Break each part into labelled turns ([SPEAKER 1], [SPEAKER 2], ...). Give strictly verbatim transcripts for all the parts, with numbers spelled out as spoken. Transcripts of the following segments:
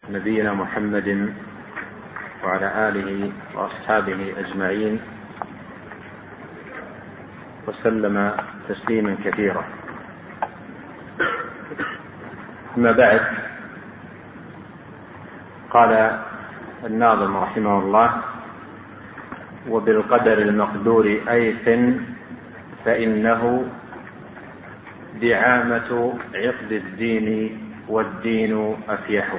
[SPEAKER 1] نبينا محمد وعلى آله وأصحابه أجمعين وسلم تسليما كثيرا. أما بعد، قال الناظم رحمه الله: وبالقدر المقدور أيث فإنه دعامة عقد الدين والدين أفيح.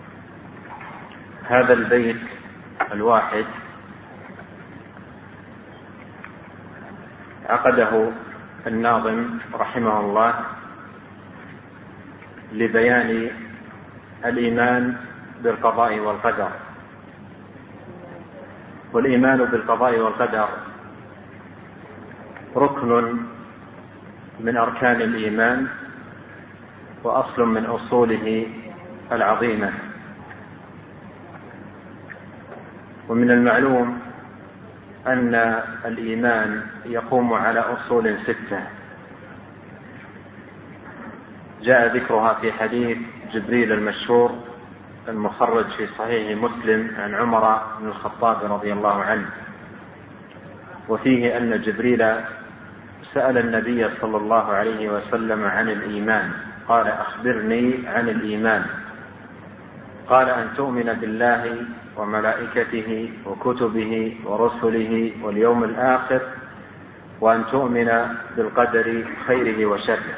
[SPEAKER 1] هذا البيت الواحد عقده الناظم رحمه الله لبيان الإيمان بالقضاء والقدر. والإيمان بالقضاء والقدر ركن من أركان الإيمان وأصل من أصوله العظيمة. ومن المعلوم أن الإيمان يقوم على أصول ستة جاء ذكرها في حديث جبريل المشهور المخرج في صحيح مسلم عن عمر بن الخطاب رضي الله عنه، وفيه أن جبريل سأل النبي صلى الله عليه وسلم عن الإيمان، قال: أخبرني عن الإيمان. قال: أن تؤمن بالله وملائكته وكتبه ورسله واليوم الآخر، وأن تؤمن بالقدر خيره وشره.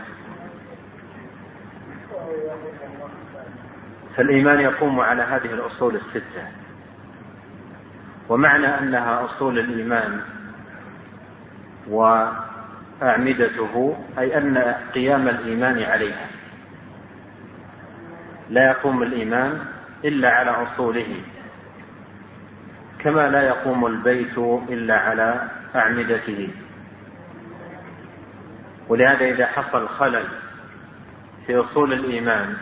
[SPEAKER 1] فالإيمان يقوم على هذه الأصول الستة. ومعنى أنها أصول الإيمان وأعمدته أي أن قيام الإيمان عليها. لا يقوم الإيمان إلا على أصوله، كما لا يقوم البيت إلا على أعمدته. ولهذا إذا حصل خلل في أصول الإيمان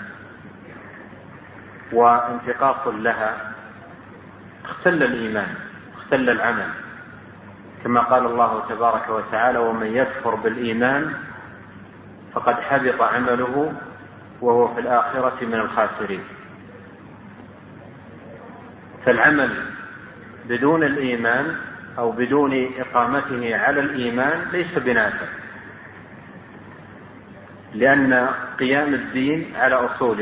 [SPEAKER 1] وانتقاص لها اختل الإيمان، اختل العمل، كما قال الله تبارك وتعالى: ومن يكفر بالإيمان فقد حبط عمله وهو في الآخرة من الخاسرين. فالعمل بدون الإيمان أو بدون إقامته على الإيمان ليس بنافع، لأن قيام الدين على أصوله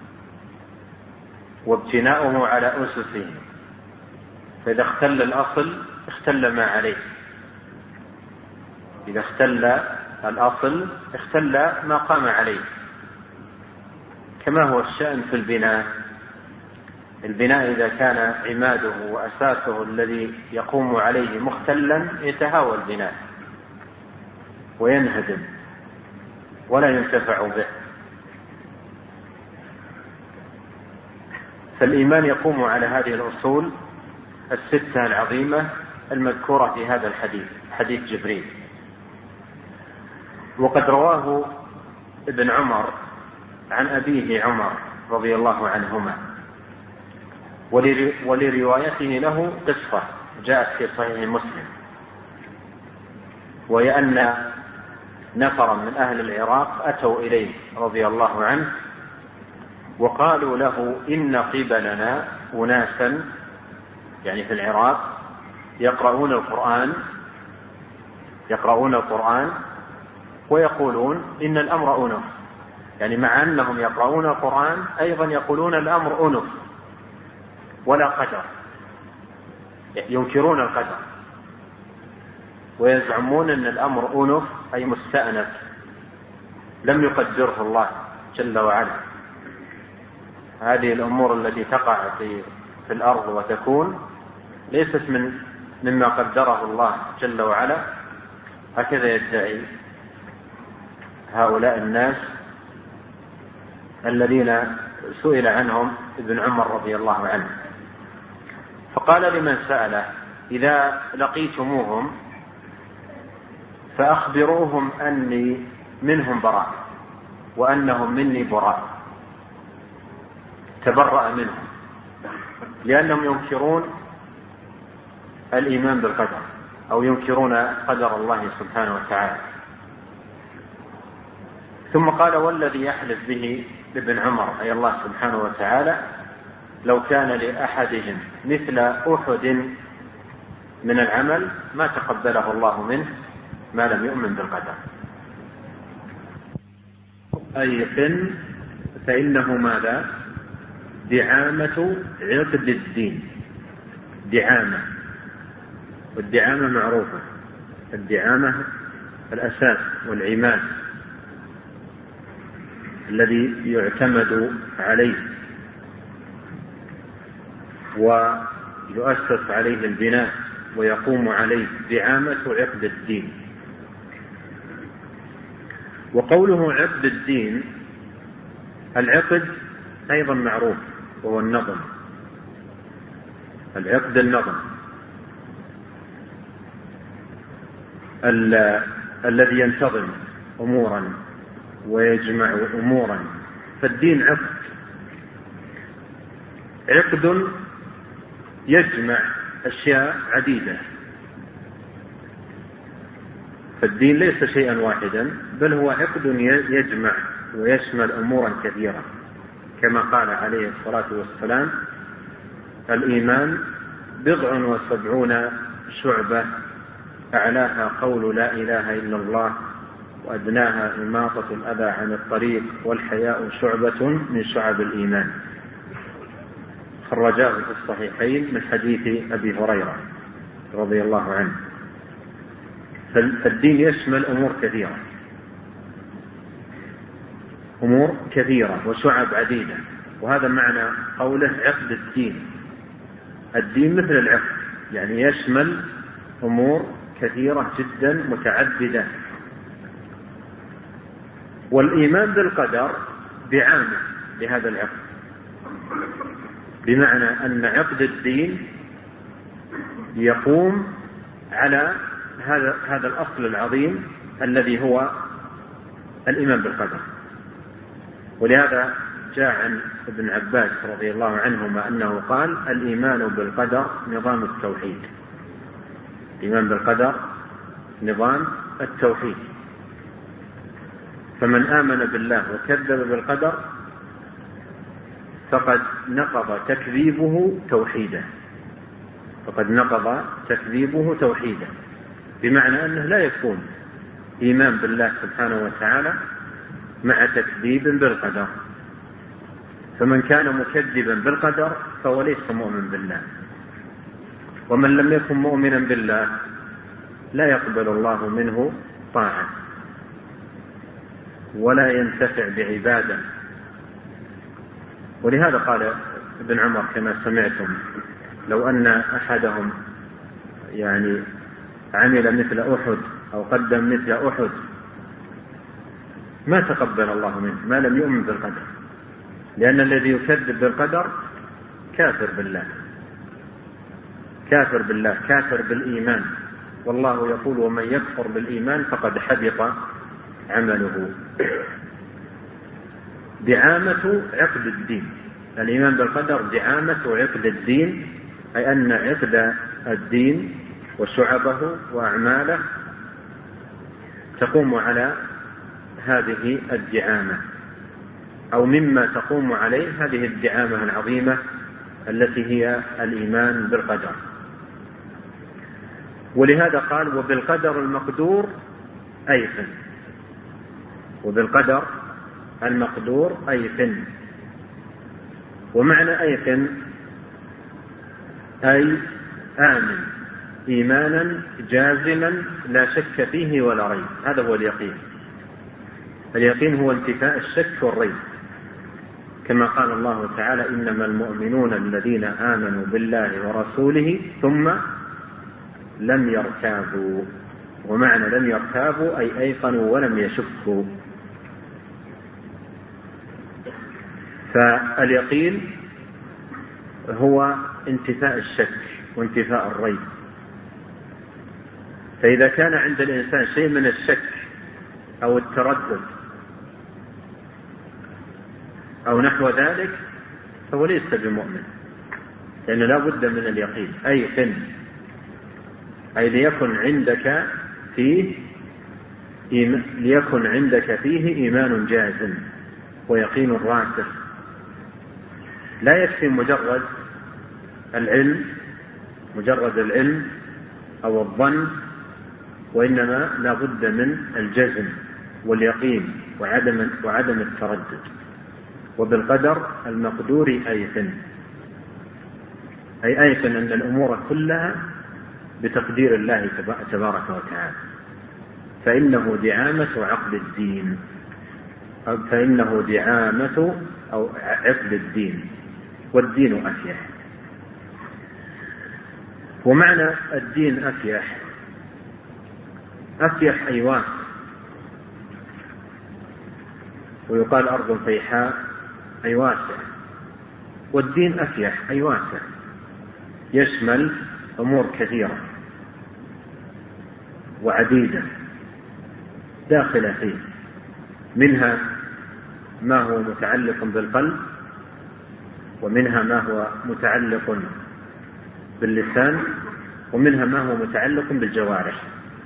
[SPEAKER 1] وابتناؤه على أسسه، فإذا اختل الأصل اختل ما عليه. إذا اختل الأصل اختل ما قام عليه، كما هو الشأن في البناء. البناء إذا كان عماده وأساسه الذي يقوم عليه مختلا يتهاوى البناء وينهدم ولا ينتفع به. فالإيمان يقوم على هذه الأصول الستة العظيمة المذكورة في هذا الحديث، حديث جبريل. وقد رواه ابن عمر عن أبيه عمر رضي الله عنهما، ولروايته له قصة جاءت في صحيح مسلم، وهي أن نفرا من أهل العراق أتوا إليه رضي الله عنه وقالوا له: إن قبلنا أناسا، يعني في العراق، يقرؤون القرآن يقرؤون القرآن ويقولون إن الأمر أنف، يعني مع أنهم يقرؤون القرآن أيضا يقولون الأمر أنف ولا قدر، ينكرون القدر ويزعمون أن الأمر أنف أي مستأنف لم يقدره الله جل وعلا. هذه الأمور التي تقع في, في الأرض وتكون ليست من مما قدره الله جل وعلا. هكذا يدعي هؤلاء الناس الذين سئل عنهم ابن عمر رضي الله عنه، فقال لمن سأله: إذا لقيتموهم فأخبروهم أني منهم براء وأنهم مني براء. تبرأ منهم لأنهم ينكرون الإيمان بالقدر أو ينكرون قدر الله سبحانه وتعالى. ثم قال: والذي يحلف به ابن عمر أي الله سبحانه وتعالى لو كان لأحدهم مثل أحد من العمل ما تقبله الله منه ما لم يؤمن بالقدر. أيقن فإنه ماذا؟ دعامة عقد الدين. دعامة، والدعامة معروفة، الدعامة الأساس والعماد الذي يعتمد عليه ويؤسس عليه البناء ويقوم عليه، دعامة عقد الدين. وقوله عقد الدين، العقد أيضا معروف وهو النظم، العقد النظم ال- الذي ينتظم أمورا ويجمع أمورا، فالدين عقد، عقد يجمع أشياء عديدة، فالدين ليس شيئا واحدا بل هو عقد يجمع ويشمل أمورا كثيرة، كما قال عليه الصلاة والسلام: الإيمان بضع وسبعون شعبة أعلاها قول لا إله إلا الله وأدناها إماطة الأذى عن الطريق والحياء شعبة من شعب الإيمان. خرجاه في الصحيحين من حديث أبي هريرة رضي الله عنه. فالدين يشمل أمور كثيرة، أمور كثيرة وشعب عديدة، وهذا معنى قوله عقد الدين. الدين مثل العقد، يعني يشمل أمور كثيرة جدا متعددة. والإيمان بالقدر دعامة لهذا العقد، بمعنى أن عقد الدين يقوم على هذا هذا الأصل العظيم الذي هو الإيمان بالقدر. ولهذا جاء عن ابن عباس رضي الله عنهما أنه قال: الإيمان بالقدر نظام التوحيد. الإيمان بالقدر نظام التوحيد، فمن آمن بالله وكذب بالقدر فقد نقض تكذيبه توحيده، فقد نقض تكذيبه توحيده، بمعنى أنه لا يكون إيمان بالله سبحانه وتعالى مع تكذيب بالقدر. فمن كان مكذبا بالقدر فهو ليس مؤمن بالله، ومن لم يكن مؤمنا بالله لا يقبل الله منه طاعة ولا ينتفع بعبادة. ولهذا قال ابن عمر كما سمعتم: لو أن أحدهم يعني عمل مثل أحد أو قدم مثل أحد ما تقبل الله منه ما لم يؤمن بالقدر، لأن الذي يكذب بالقدر كافر بالله، كافر بالله، كافر بالإيمان. والله يقول: ومن يكفر بالإيمان فقد حبط عمله. دعامة عقد الدين، الإيمان بالقدر دعامة عقد الدين، أي أن عقد الدين وشعبه وأعماله تقوم على هذه الدعامة، أو مما تقوم عليه هذه الدعامة العظيمة التي هي الإيمان بالقدر. ولهذا قال: وبالقدر المقدور أيقن. وبالقدر المقدور أيقن. ومعنى أيقن أي آمن إيمانا جازما لا شك فيه ولا ريب. هذا هو اليقين. اليقين هو انتفاء الشك والريب، كما قال الله تعالى: إنما المؤمنون الذين آمنوا بالله ورسوله ثم لم يرتابوا. ومعنى لم يرتابوا أي أيقنوا ولم يشكوا. فاليقين هو انتفاء الشك وانتفاء الريب. فإذا كان عند الإنسان شيء من الشك أو التردد أو نحو ذلك فهو ليس بمؤمن، لأنه لا بد من اليقين. أيقن أي ليكن عندك فيه ليكن عندك فيه إيمان جازم ويقين راسخ. لا يكفي مجرد العلم مجرد العلم أو الظن، وإنما لا بد من الجزم واليقين وعدم وعدم التردد. وبالقدر المقدور أيقن، أي أيقن أن الأمور كلها بتقدير الله تبارك وتعالى، فإنه دعامة عقد الدين، أو فإنه دعامة أو عقد الدين، والدين أفيح. ومعنى الدين أفيح، أفيح أي واسع، ويقال أرض فيحاء أي واسع، والدين أفيح أي واسع، يشمل أمور كثيرة وعديدة داخلة فيه، منها ما هو متعلق بالقلب، ومنها ما هو متعلق باللسان، ومنها ما هو متعلق بالجوارح.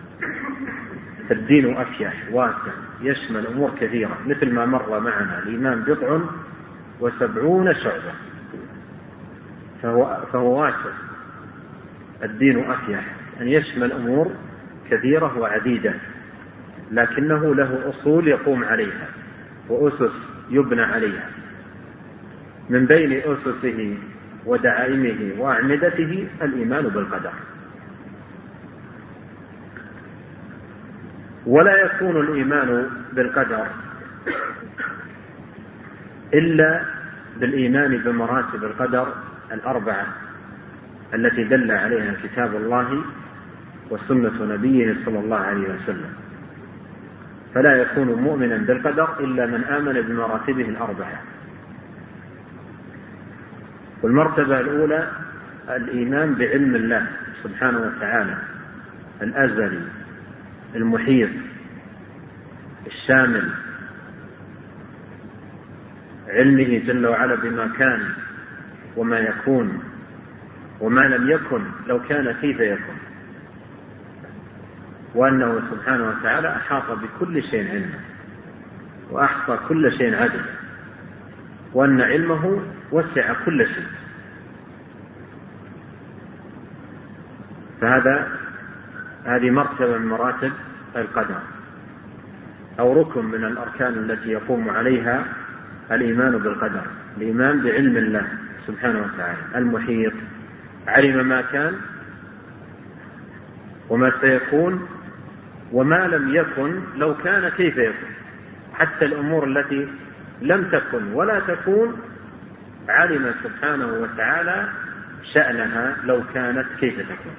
[SPEAKER 1] الدين أفيح واسع يشمل أمور كثيرة، مثل ما مر معنا الإيمان بضع وسبعون شعبة، فهو, فهو واسع. الدين أفيح أن يشمل أمور كثيرة وعديدة، لكنه له أصول يقوم عليها وأسس يبنى عليها. من بين أسسه ودعائمه وأعمدته الإيمان بالقدر. ولا يكون الإيمان بالقدر إلا بالإيمان بمراتب القدر الأربعة التي دل عليها كتاب الله وسنة نبيه صلى الله عليه وسلم. فلا يكون مؤمنا بالقدر إلا من آمن بمراتبه الأربعة. والمرتبة الأولى الإيمان بعلم الله سبحانه وتعالى الأزلي المحيط الشامل، علمه جل وعلا بما كان وما يكون وما لم يكن لو كان كيف يكون، وأنه سبحانه وتعالى أحاط بكل شيء علما وأحصى كل شيء عدلا، وأن علمه وسع كل شيء. فهذا هذه مرتبة من مراتب القدر، أو ركن من الأركان التي يقوم عليها الإيمان بالقدر. الإيمان بعلم الله سبحانه وتعالى المحيط، علم ما كان وما سيكون وما لم يكن لو كان كيف يكون. حتى الأمور التي لم تكن ولا تكون علم سبحانه وتعالى شأنها لو كانت كيف تكون.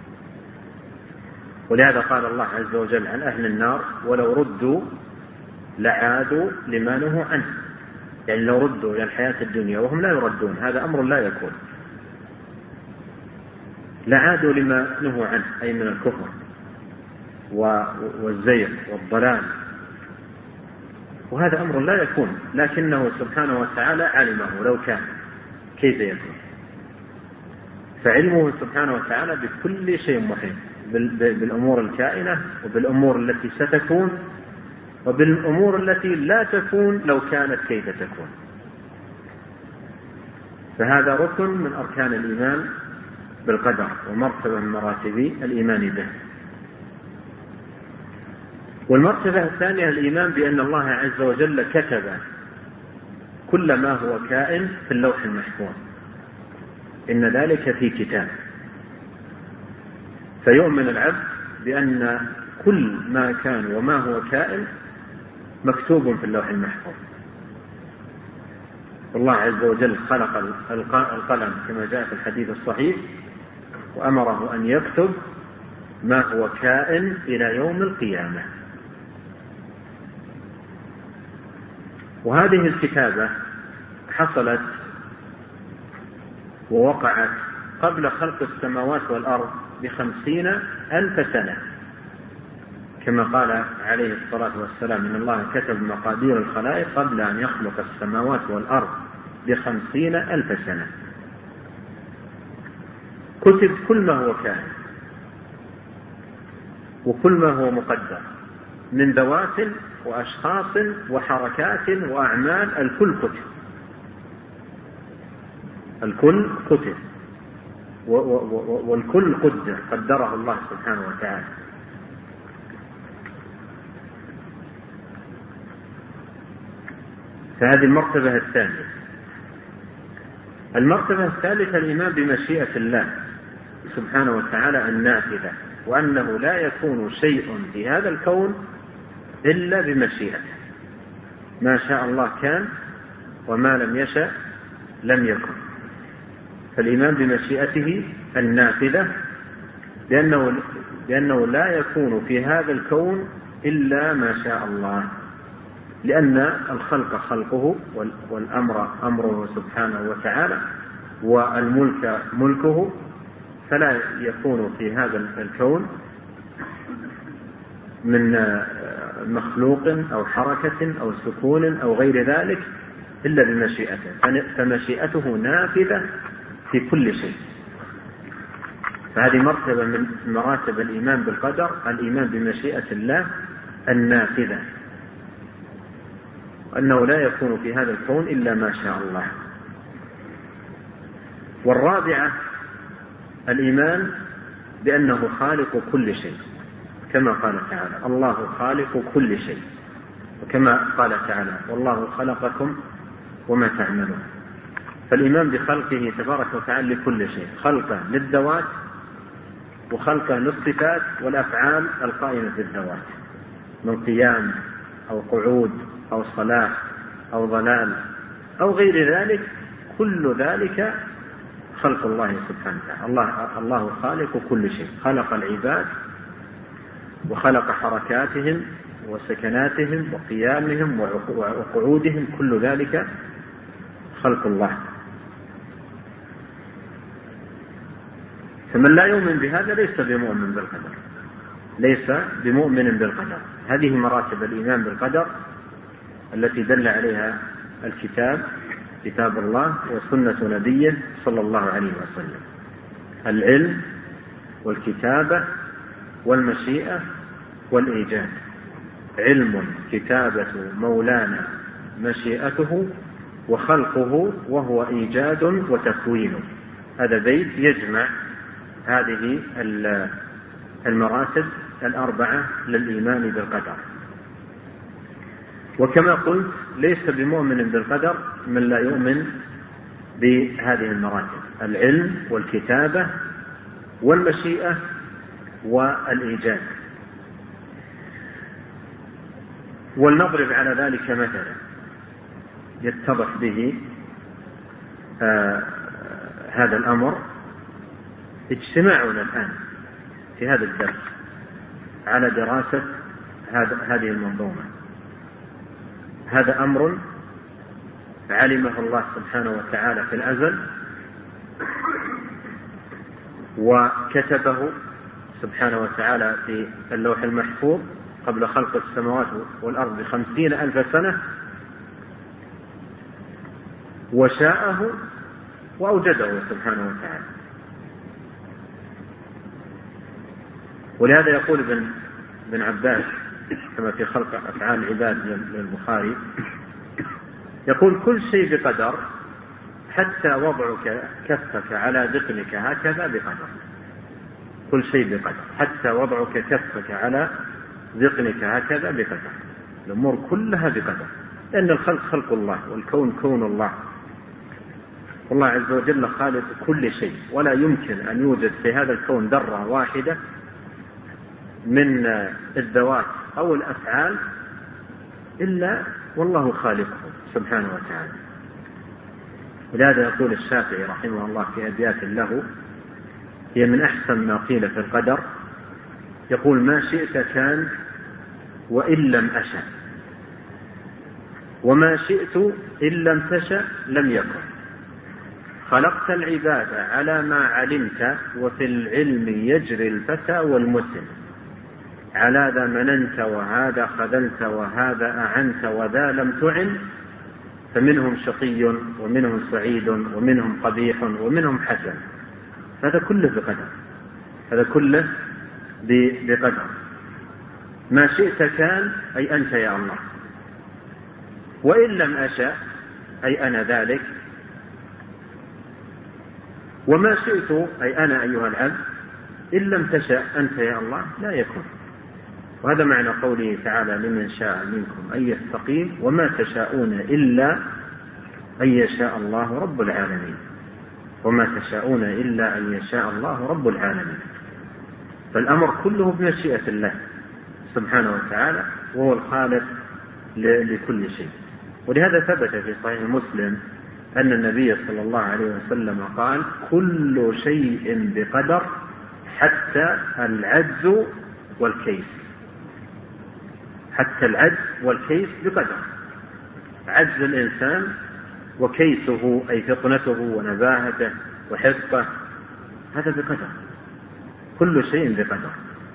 [SPEAKER 1] ولهذا قال الله عز وجل عن أهل النار: ولو ردوا لعادوا لما نهوا عنه. يعني لو ردوا إلى الحياة الدنيا وهم لا يردون، هذا أمر لا يكون، لعادوا لما نهوا عنه، أي من الكفر والزيغ والضلال، وهذا أمر لا يكون، لكنه سبحانه وتعالى علمه لو كان كيف يكون. فعلمه سبحانه وتعالى بكل شيء محيط، بالأمور الكائنة وبالأمور التي ستكون وبالأمور التي لا تكون لو كانت كيف تكون. فهذا ركن من أركان الإيمان بالقدر ومرتبة من مراتب الإيمان به. والمرتبة الثانية الإيمان بأن الله عز وجل كتب كل ما هو كائن في اللوح المحفوظ، إن ذلك في كتاب. فيؤمن العبد بأن كل ما كان وما هو كائن مكتوب في اللوح المحفوظ. الله عز وجل خلق القلم كما جاء في الحديث الصحيح، وأمره أن يكتب ما هو كائن إلى يوم القيامة. وهذه الكتابة حصلت ووقعت قبل خلق السماوات والأرض بخمسين ألف سنة، كما قال عليه الصلاة والسلام: إن الله كتب مقادير الخلائق قبل أن يخلق السماوات والأرض بخمسين ألف سنة. كتب كل ما هو كائن وكل ما هو مقدر من ذوات وأشخاص وحركات وأعمال، الكل كتب. الكل كتب والكل قدر قدره الله سبحانه وتعالى. فهذه المرتبة الثانية. المرتبة الثالثة الإيمان بمشيئة الله سبحانه وتعالى النافذة، وأنه لا يكون شيء في هذا الكون إلا بمشيئته، ما شاء الله كان وما لم يشأ لم يكن. فالإيمان بمشيئته النافذة لأنه, لأنه لا يكون في هذا الكون إلا ما شاء الله، لأن الخلق خلقه والأمر أمره سبحانه وتعالى والملك ملكه، فلا يكون في هذا الكون من مخلوق أو حركة أو سكون أو غير ذلك إلا بمشيئته. فمشيئته نافذة في كل شيء. فهذه مرتبة من مراتب الإيمان بالقدر، الإيمان بمشيئة الله النافذة، أنه لا يكون في هذا الكون إلا ما شاء الله. والرابعة الإيمان بأنه خالق كل شيء، كما قال تعالى الله خالق كل شيء، وكما قال تعالى والله خلقكم وما تعملون. فالإيمان بخلقه تبارك وتعالى لكل شيء، خلقه للذوات وخلقه للصفات والأفعال القائمة بالذوات من قيام أو قعود أو صلاة أو ضلال أو غير ذلك، كل ذلك خلق الله سبحانه وتعالى. الله, الله خالق كل شيء، خلق العباد وخلق حركاتهم وسكناتهم وقيامهم وقعودهم، كل ذلك خلق الله. فمن لا يؤمن بهذا ليس بمؤمن بالقدر، ليس بمؤمن بالقدر. هذه مراتب الإيمان بالقدر التي دل عليها الكتاب كتاب الله وسنة نبيه صلى الله عليه وسلم: العلم والكتابة والمشيئة والإيجاد. علم كتابة مولانا مشيئته وخلقه وهو إيجاد وتكوين. هذا بيت يجمع هذه المراتب الأربعة للإيمان بالقدر. وكما قلت ليس بمؤمن بالقدر من لا يؤمن بهذه المراتب: العلم والكتابة والمشيئة والإيجاد. ولنضرب على ذلك مثلا يتضح به آه هذا الأمر. اجتماعنا الآن في هذا الدرس على دراسة هذه المنظومة، هذا أمر علمه الله سبحانه وتعالى في الأزل، وكتبه سبحانه وتعالى في اللوح المحفوظ قبل خلق السماوات والأرض بخمسين ألف سنة، وشاءه وأوجده سبحانه وتعالى. ولهذا يقول ابن, ابن عباس كما في خلق أفعال العباد للبخاري، يقول: كل شيء بقدر حتى وضعك كفك على ذقنك هكذا بقدر. كل شيء بقدر حتى وضعك كفك على ذقنك هكذا بقدر. الأمور كلها بقدر، لأن الخلق خلق الله والكون كون الله، والله عز وجل خالق كل شيء، ولا يمكن أن يوجد في هذا الكون ذرة واحدة من الذوات أو الأفعال إلا والله خالقه سبحانه وتعالى. ولهذا يقول الشافعي رحمه الله في أبيات له هي من أحسن ما قيل في القدر، يقول: ما شئت كان وإن لم أشأ، وما شئت إن لم تشأ لم يكن. خلقت العباد على ما علمت، وفي العلم يجري الفتى والمسن. على ذا مننت وهذا خذلت وهذا أعنت وذا لم تعن، فمنهم شقي ومنهم سعيد ومنهم قبيح ومنهم حسن. هذا كله بقدر، هذا كله بقدر. ما شئت كان أي أنت يا الله، وإن لم أشأ أي أنا ذلك وما شئت أي أنا أيها العبد إن لم تشأ أنت يا الله لا يكون. وهذا معنى قوله تعالى لمن شاء منكم أن يستقيم وما تشاءون إلا أن يشاء الله رب العالمين. وما تشاءون إلا أن يشاء الله رب العالمين. فالأمر كله بمشيئة الله سبحانه وتعالى وهو الخالق لكل شيء. ولهذا ثبت في صحيح مسلم أن النبي صلى الله عليه وسلم قال كل شيء بقدر حتى العجز والكيس. حتى العجز والكيس بقدر. عجز الإنسان وكيسه أي فطنته ونباهته وحفظه هذا بقدر. كل شيء بقدر.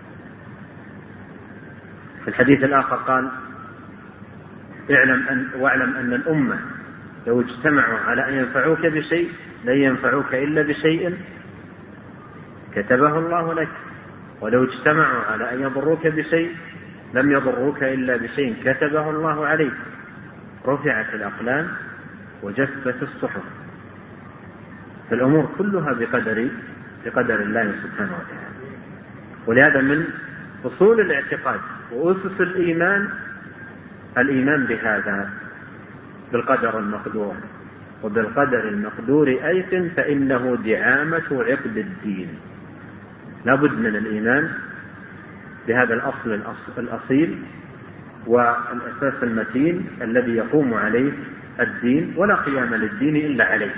[SPEAKER 1] في الحديث الآخر قال اعلم أن واعلم أن الأمة لو اجتمعوا على أن ينفعوك بشيء لن ينفعوك إلا بشيء كتبه الله لك، ولو اجتمعوا على أن يضروك بشيء لم يضروك إلا بشيء كتبه الله عليك. رفعت الأقلام وجفت الصحف. فالأمور كلها بقدر بقدر الله سبحانه وتعالى. ولهذا من أصول الاعتقاد وأسس الإيمان الإيمان بهذا بالقدر المقدور. وبالقدر المقدور أيقن فإنه دعامة عقد الدين. لا بد من الإيمان بهذا الأصل الأصيل والأساس المتين الذي يقوم عليه الدين، ولا قيام للدين إلا عليه.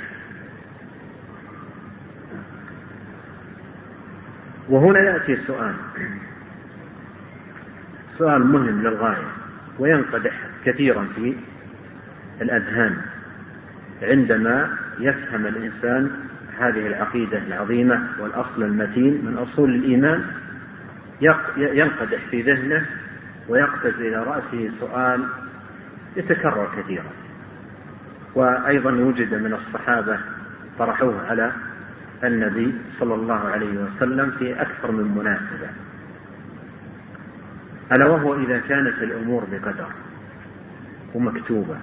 [SPEAKER 1] وهنا يأتي سؤال سؤال مهم للغاية وينقدح كثيرا في الأذهان عندما يفهم الإنسان هذه العقيدة العظيمة والأصل المتين من أصول الإيمان. ينقدح في ذهنه ويقفز إلى رأسه سؤال يتكرر كثيرا، وأيضا وجد من الصحابة طرحوه على النبي صلى الله عليه وسلم في أكثر من مناسبة، ألا وهو إذا كانت الأمور بقدر ومكتوبة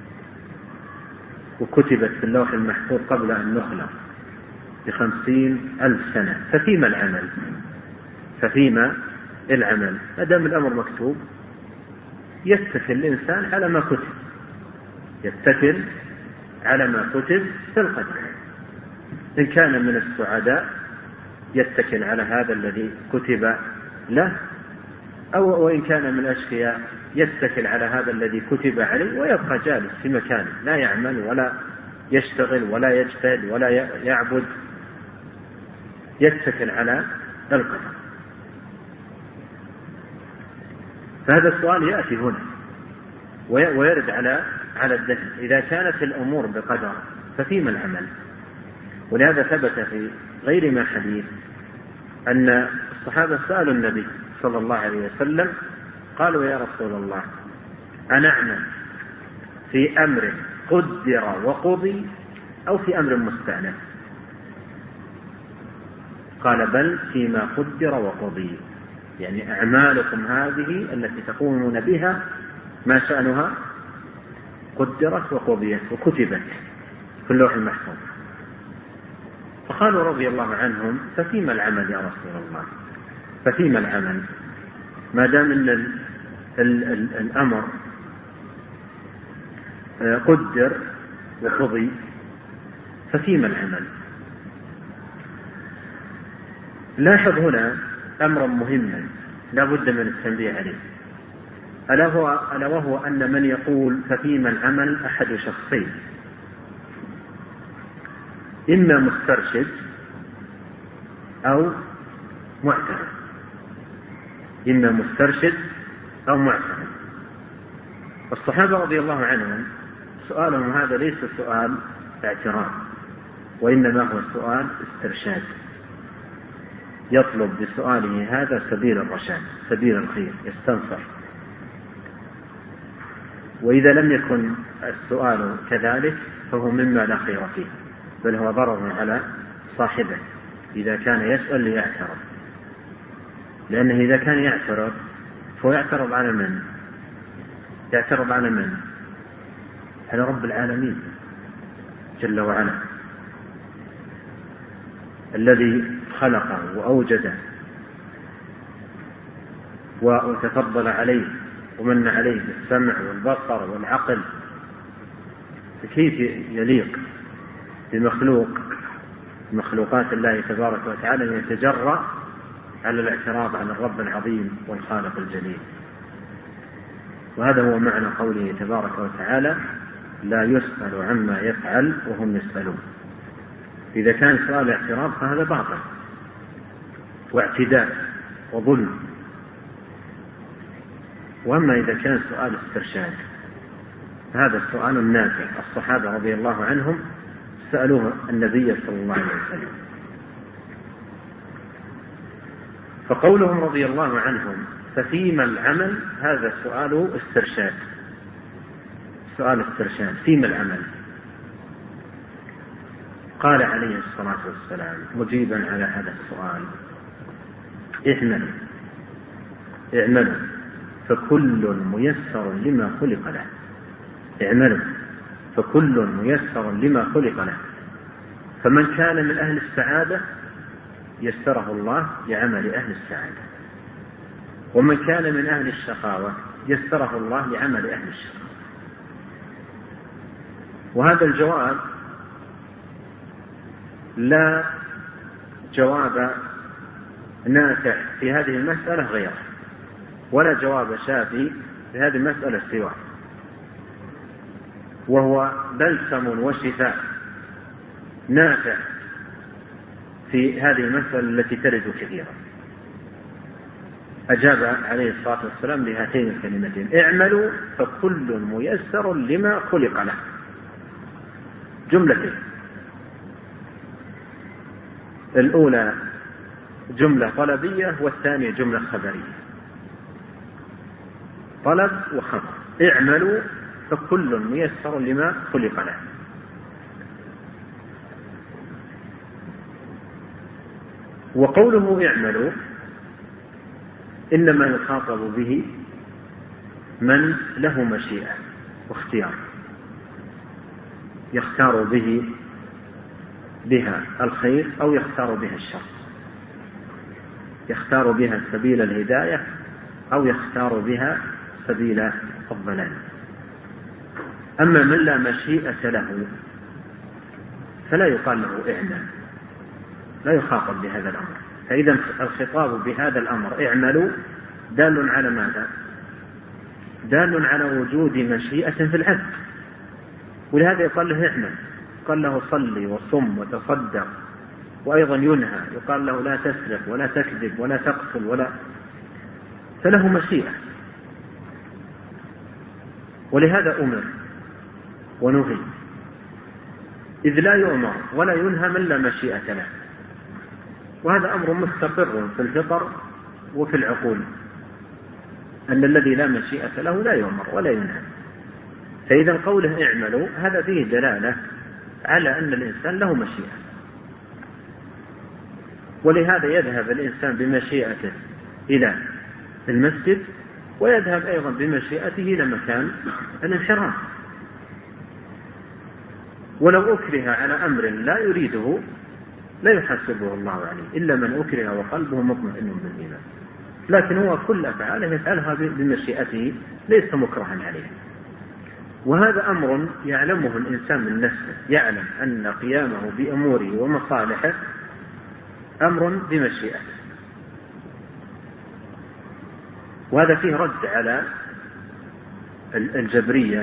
[SPEAKER 1] وكتبت في اللوح المحفوظ قبل أن نخلق بخمسين ألف سنة ففيما العمل ففيما العمل ما دام الأمر مكتوب يتكل الإنسان على ما كتب يتكل على ما كتب في القدر. إن كان من السعداء يتكل على هذا الذي كتب له، أو وإن كان من الأشقياء يتكل على هذا الذي كتب عليه ويبقى جالس في مكانه لا يعمل ولا يشتغل ولا يجتهد ولا يعبد، يتكل على القدر. فهذا السؤال يأتي هنا ويرد على على الذهن إذا كانت الأمور بقدر ففيما العمل. ولهذا ثبت في غير ما حديث أن الصحابة سألوا النبي صلى الله عليه وسلم قالوا يا رسول الله أنعمل في أمر قدر وقضي أو في أمر مستأنف؟ قال بل فيما قدر وقضي، يعني أعمالكم هذه التي تقومون بها ما شأنها قدرت وقضيت وكتبت في اللوح المحفوظ. فقالوا رضي الله عنهم ففيما العمل يا رسول الله؟ ففيما العمل ما دام ان ال ال ال الامر قدر وقضي ففيما العمل؟ لاحظ هنا امرا مهما لا بد من التنبيه عليه، الا هو الا وهو ان من يقول ففيما العمل احد شخصين، اما مسترشد او معترض. إما مسترشد أو معترض. الصحابة رضي الله عنهم سؤالهم هذا ليس سؤال اعتراض، وإنما هو سؤال استرشاد. يطلب بسؤاله هذا سبيل الرشاد سبيل الخير، يستنصر. وإذا لم يكن السؤال كذلك فهو مما لا خير فيه، بل هو ضرر على صاحبه إذا كان يسأل ليعترض. لأنه إذا كان يعترض فهو يعترض على من؟ يعترض على من؟ على رب العالمين جل وعلا. الذي خلقه وأوجده وتفضل عليه ومن عليه بالسمع والبصر والعقل، كيف يليق بمخلوق مخلوقات الله تبارك وتعالى أن يتجرأ على الاعتراض على الرب العظيم والخالق الجليل؟ وهذا هو معنى قوله تبارك وتعالى لا يسأل عما يفعل وهم يسألون. إذا كان سؤال اعتراض فهذا باطل واعتداء وظلم. وأما إذا كان سؤال استرشاد هذا السؤال النافع. الصحابة رضي الله عنهم سألوه النبي صلى الله عليه وسلم، فقولهم رضي الله عنهم ففيما العمل هذا سؤال استرشاد، سؤال استرشاد فيما العمل. قال عليه الصلاة والسلام مجيبا على هذا السؤال اعملوا اعملوا فكل ميسر لما خلق له. اعملوا فكل ميسر لما خلق له. فمن كان من أهل السعادة يسره الله لعمل أهل السعادة، ومن كان من أهل الشقاوة يسره الله لعمل أهل الشقاوة. وهذا الجواب لا جواب نافع في هذه المسألة غيره، ولا جواب شافي في هذه المسألة سواه، وهو بلسم وشفاء نافع في هذه المسألة التي ترد كثيرا. أجاب عليه الصلاة والسلام بهاتين الكلمتين اعملوا فكل ميسر لما خلق له. جملتين، الأولى جملة طلبية والثانية جملة خبرية، طلب وخبر. اعملوا فكل ميسر لما خلق له. وقوله اعملوا إنما يخاطب به من له مشيئة واختيار، يختار به بها الخير أو يختار بها الشر، يختار بها سبيل الهداية أو يختار بها سبيل الضلال. أما من لا مشيئة له فلا يقال له اعمل، لا يخاطب بهذا الأمر. فإذا الخطاب بهذا الأمر اعملوا دال على ماذا؟ دال على وجود مشيئة في العبد، ولهذا يقال له اعمل. يقال له صلي وصم وتصدق، وأيضا ينهى يقال له لا تسرق ولا تكذب ولا تقتل ولا، فله مشيئة. ولهذا أمر ونهي، إذ لا يؤمر ولا ينهى من لا مشيئة له، وهذا أمر مستقر في الفطر وفي العقول، أن الذي لا مشيئة له لا يؤمر ولا ينهى. فإذا قوله اعملوا هذا فيه دلالة على أن الإنسان له مشيئة، ولهذا يذهب الإنسان بمشيئته إلى المسجد ويذهب أيضا بمشيئته إلى مكان الانحراف. ولو أكره على أمر لا يريده لا يحاسبه الله عليه إلا من أكره وقلبه مطمئن بالإيمان، لكن هو كل أفعاله يفعلها بمشيئته ليس مكرها عليه. وهذا أمر يعلمه الإنسان من نفسه، يعلم أن قيامه بأموره ومصالحه أمر بمشيئته. وهذا فيه رد على الجبرية،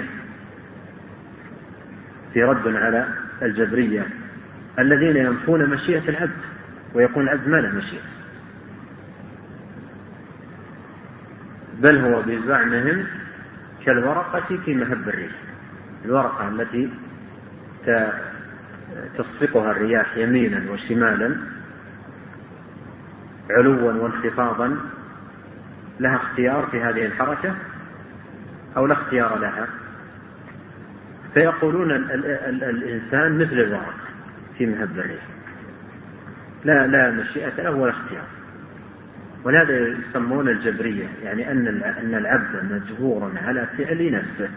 [SPEAKER 1] في رد على الجبرية الذين ينفون مشيئة العبد ويقول العبد ما له مشيئة، بل هو بزعمهم كالورقة في مهب الريح، الورقة التي تصفقها الرياح يمينا وشمالا علوا وانخفاضا، لها اختيار في هذه الحركة أو لا اختيار لها. فيقولون ال ال ال الإنسان مثل الورقة في مهب الريح، لا لا مشيئة له ولا اختيار. ولهذا يسمون الجبرية، يعني أن أن العبد مجبور على فعل نفسه.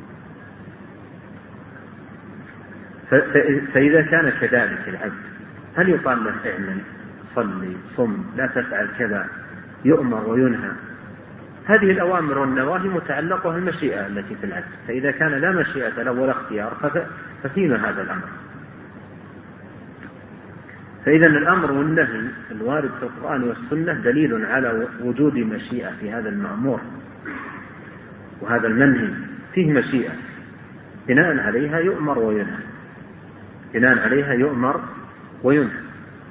[SPEAKER 1] فإذا كان كذلك العبد هل يقال له اعمل صلي صم لا تفعل كذا، يؤمر وينهى؟ هذه الأوامر والنواهي متعلقة بالمشيئة التي في العبد، فإذا كان لا مشيئة له ولا اختيار ففيما هذا الأمر؟ فإذا الأمر والنهي الوارد في القرآن والسنة دليل على وجود مشيئة في هذا المأمور، وهذا المنهي فيه مشيئة بناء عليها يؤمر وينهى، بناء عليها يؤمر وينهى.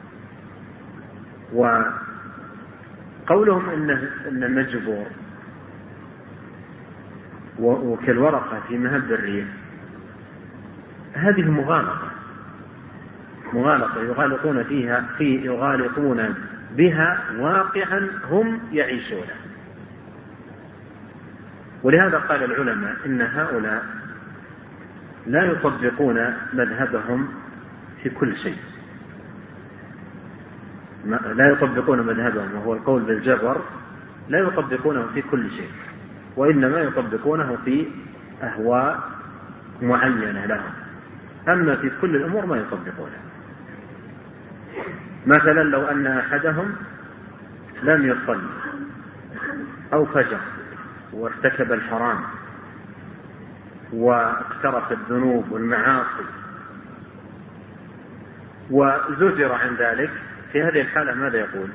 [SPEAKER 1] وقولهم إنه إن مجبور وكالورقة في مهب الريح، هذه مغالطة مغالطة يغالطون فيها في يغالطون بها واقعا هم يعيشونه. ولهذا قال العلماء إن هؤلاء لا يطبقون مذهبهم في كل شيء، لا يطبقون مذهبهم وهو القول بالجبر، لا يطبقونه في كل شيء، وإنما يطبقونه في أهواء معينة لهم، أما في كل الأمور ما يطبقونه. مثلا لو أن أحدهم لم يصلي أو فجر وارتكب الحرام واقترف الذنوب والمعاصي وزجر عن ذلك، في هذه الحالة ماذا يقول؟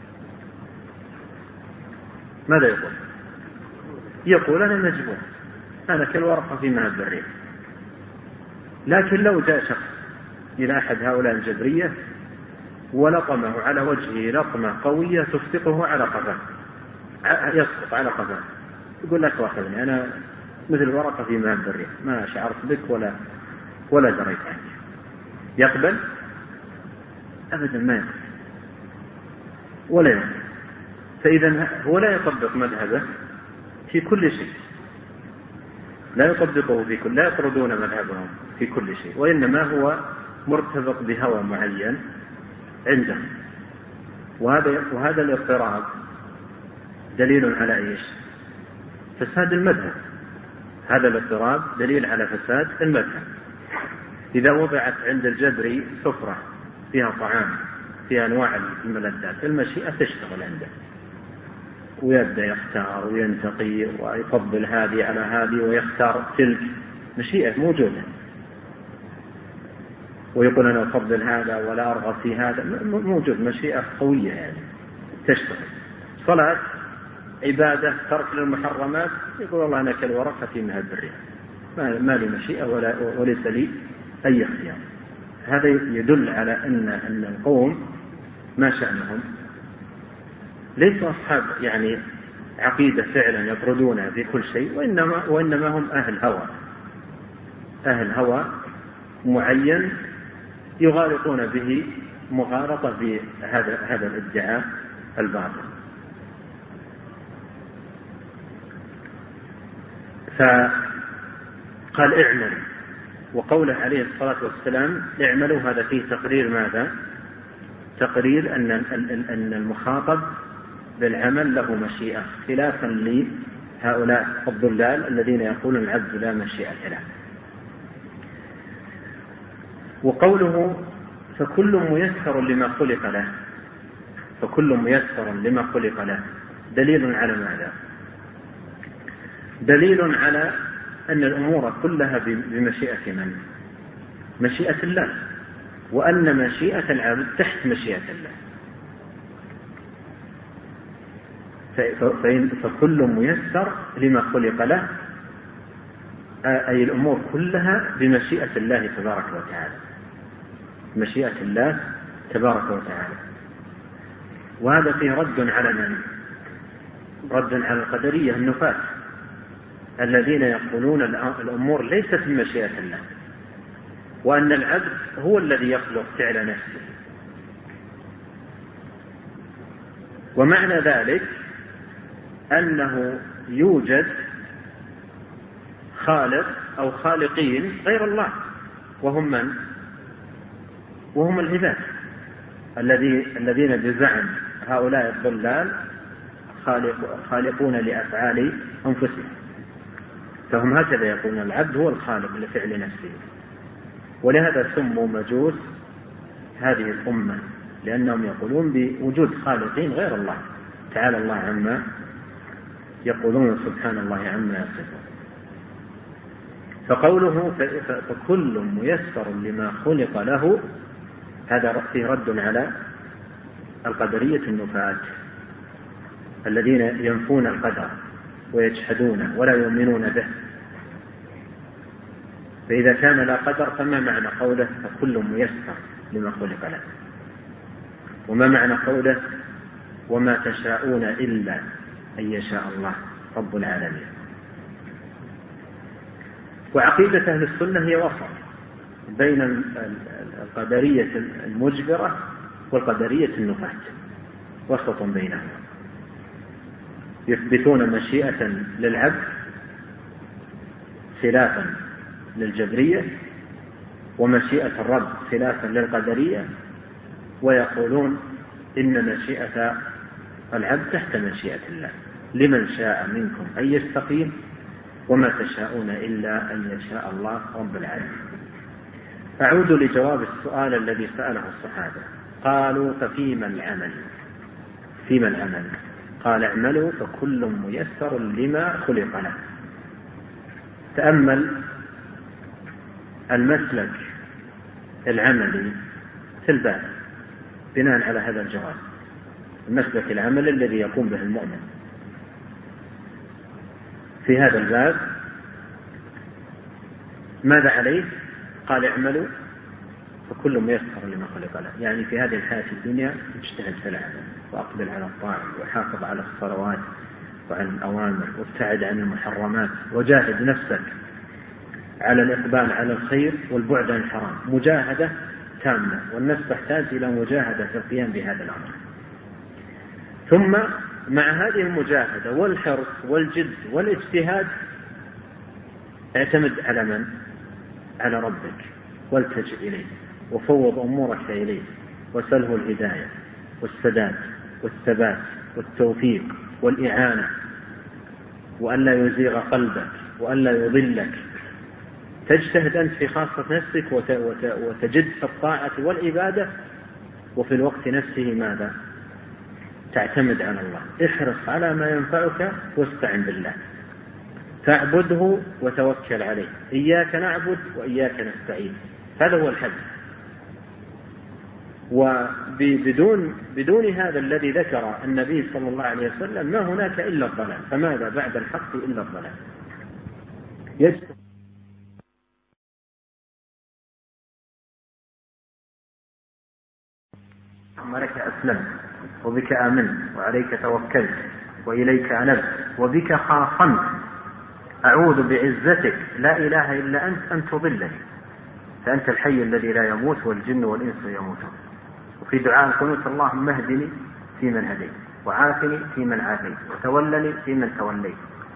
[SPEAKER 1] ماذا يقول؟ يقول أنا مجبور، أنا كالورقة في مهب الريح. لكن لو جاء شخص إلى أحد هؤلاء الجبرية ولطمه على وجهه لطمة قوية تسقطه على قفاه، يسقط على قفاه، يقول لك واخذني أنا مثل ورقة في مهب الريح، ما شعرت بك ولا ولا دريت عنك، يقبل؟ أبدا ما يقبل ولا يقبل. فإذا هو لا يطبق مذهبه في كل شيء، لا يطبقه في كل، لا يطردون مذهبهم في كل شيء، وإنما هو مرتبط بهوى معين عنده. وهذا وهذا الاضطراب دليل على ايش؟ فساد المذهب. هذا الاضطراب دليل على فساد المذهب. إذا وضعت عند الجبري سفرة فيها طعام فيها أنواع الملذات، المشيئة تشتغل عنده ويبدأ يختار وينتقي ويفضل هذه على هذه ويختار تلك، مشيئة موجودة، ويقول أنا أفضل هذا ولا أرغب في هذا، موجود مشيئة قوية يعني تشتغل. صلاة عبادة، ترك للمحرمات، يقول الله أنا كالورقة في مهب الريح، ما لي مشيئة ولا وليس لي أي اختيار. هذا يدل على أن أن القوم ما شأنهم ليسوا أصحاب يعني عقيدة فعلا يطردونها في كل شيء، وإنما وإنما هم أهل هوى، أهل هوى معين يغالطون به مغالطة بهذا هذا الادعاء الباطل. فقال اعمل، وقوله عليه الصلاة والسلام اعملوا، هذا فيه تقرير ماذا؟ تقرير أن أن المخاطب بالعمل له مشيئة، خلافا لهؤلاء الضلال الذين يقولون العبد لا مشيئة له. وقوله فكل ميسر لما خلق له، فكل ميسر لما خلق له، دليل على ماذا؟ دليل على أن الأمور كلها بمشيئة من؟ مشيئة الله، وأن مشيئة العبد تحت مشيئة الله. فكل ميسر لما خلق له، أي الأمور كلها بمشيئة الله تبارك وتعالى، مشيئة الله تبارك وتعالى. وهذا فيه رد على من؟ رد على القدرية النفاة الذين يقولون الأمور ليست بمشيئة الله، وأن العبد هو الذي يخلق فعل نفسه. ومعنى ذلك أنه يوجد خالق أو خالقين غير الله، وهم من؟ وهم العباد الذين بزعم هؤلاء الضلال خالق خالقون لأفعال أنفسهم. فهم هكذا يقولون العبد هو الخالق لفعل نفسه، ولهذا سموا مجوس هذه الأمة، لأنهم يقولون بوجود خالقين غير الله تعالى الله عما يقولون سبحان الله عما يصفون. فقوله فكل ميسر لما خلق له، هذا فيه رد على القدرية النفاة الذين ينفون القدر ويجحدونه ولا يؤمنون به. فإذا كان لا قدر فما معنى قوله فكل ميسر لما خلق له؟ وما معنى قوله وما تشاءون إلا أن يشاء الله رب العالمين؟ وعقيدة أهل السنة هي وسط بين القدرية المجبرة والقدرية النفاة، وسط بينهم، يثبتون مشيئة للعبد خلافا للجبرية، ومشيئة الرب خلافا للقدرية، ويقولون إن مشيئة العبد تحت مشيئة الله، لمن شاء منكم أن يستقيم وما تشاءون إلا أن يشاء الله رب العالمين. أعود لجواب السؤال الذي سأله الصحابة، قالوا ففيما العمل؟ فيما العمل؟ قال اعملوا فكل ميسر لما خلق له. تأمل المسلك العملي في الباب بناء على هذا الجواب، المسلك العمل الذي يقوم به المؤمن في هذا الباب ماذا عليه؟ قال اعملوا فكل ميسر لما خلق له، يعني في هذه الحياة الدنيا اجتهد في العمل وأقبل على الطاعة وحافظ على الصلوات وعن الأوامر وابتعد عن المحرمات، وجاهد نفسك على الإقبال على الخير والبعد عن الحرام، مجاهدة تامة، والنفس تحتاج إلى مجاهدة في القيام بهذا الأمر. ثم مع هذه المجاهدة والحرص والجد والاجتهاد اعتمد على من؟ على ربك، والتجئ إليه وفوض أمورك إليه، وسله الهداية والسداد والثبات والتوفيق والإعانة، وألا يزيغ قلبك وألا يضلك. تجتهد أنت في خاصة نفسك وتجد في الطاعة والعبادة، وفي الوقت نفسه ماذا؟ تعتمد على الله، احرص على ما ينفعك واستعن بالله، فاعبده وتوكل عليه، إياك نعبد وإياك نستعين، هذا هو الحد. وبدون بدون هذا الذي ذكر النبي صلى الله عليه وسلم ما هناك إلا الضلال، فماذا بعد الحق إلا الضلال؟ يجب لك أسلمت وبك آمنت وعليك توكلت وإليك أنبت وبك خاصمت، أعوذ بعزتك لا إله إلا أنت أن تضلني، فأنت الحي الذي لا يموت والجن والإنس يموتون. وفي دعاء القنوت اللهم اهدني فيمن هديت وعافني فيمن عافيت وتولني فيمن توليت.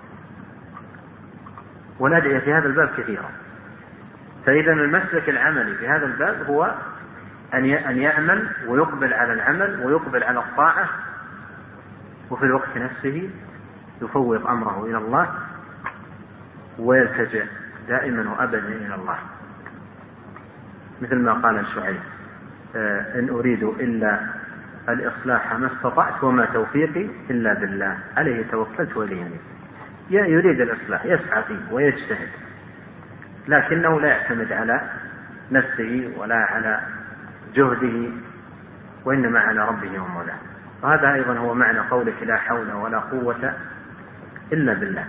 [SPEAKER 1] والأدعية في هذا الباب كثيرة. فإذا المسلك العملي في هذا الباب هو أن يعمل ويقبل على العمل ويقبل على الطاعة، وفي الوقت نفسه يفوض أمره إلى الله ويلتجئ دائما وأبدا إلى الله، مثل ما قال شعيب إن أريد إلا الإصلاح ما استطعت وما توفيقي إلا بالله عليه توكلت وإليه أنيب. يريد الإصلاح، يسعى فيه ويجتهد، لكنه لا يعتمد على نفسه ولا على جهده، وإنما على ربه ومولاه. وهذا أيضا هو معنى قولك لا حول ولا قوة إلا بالله.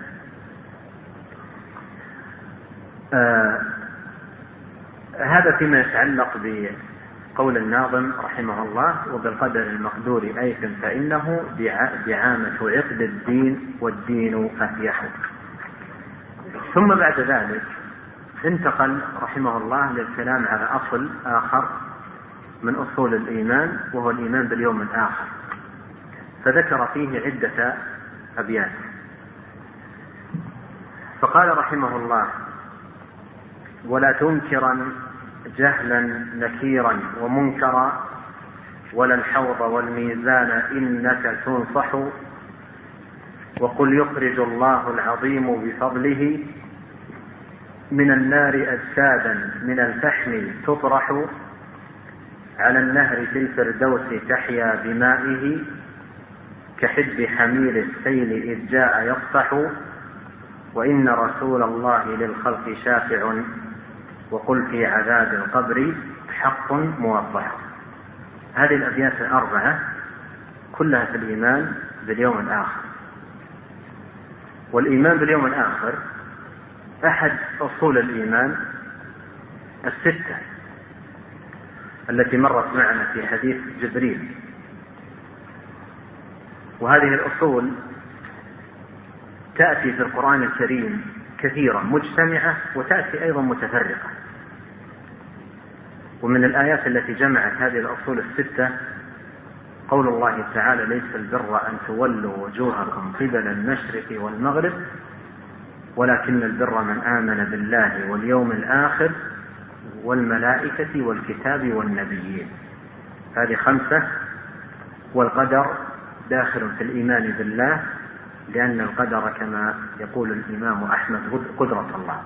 [SPEAKER 1] آه هذا فيما يتعلق بقول الناظم رحمه الله وبالقدر المقدور أيثم فإنه دعامة عقد الدين والدين أفيح. ثم بعد ذلك انتقل رحمه الله للكلام على أصل آخر من أصول الإيمان، وهو الإيمان باليوم الآخر، فذكر فيه عدة أبيات. فقال رحمه الله ولا تنكرا جهلا نكيرا ومنكرا ولا الحوض والميزان إنك تنصح، وقل يخرج الله العظيم بفضله من النار أجسادا من الفحم تطرح، على النهر في الفردوس تحيا بمائه كحب حميل السيل إذ جاء يقطح وإن رسول الله للخلق شافع وقل في عذاب القبر حق موضح. هذه الأبيات الأربعة كلها في الإيمان باليوم الآخر. والإيمان باليوم الآخر أحد أصول الإيمان الستة التي مرت معنا في حديث جبريل، وهذه الأصول تأتي في القرآن الكريم كثيرا مجتمعة وتأتي أيضا متفرقة. ومن الآيات التي جمعت هذه الأصول الستة قول الله تعالى: ليس البر أن تولوا وجوهكم قبل المشرق والمغرب ولكن البر من آمن بالله واليوم الآخر والملائكة والكتاب والنبيين. هذه خمسة. والقدر داخل في الإيمان بالله، لأن القدر كما يقول الإمام أحمد قدرة الله.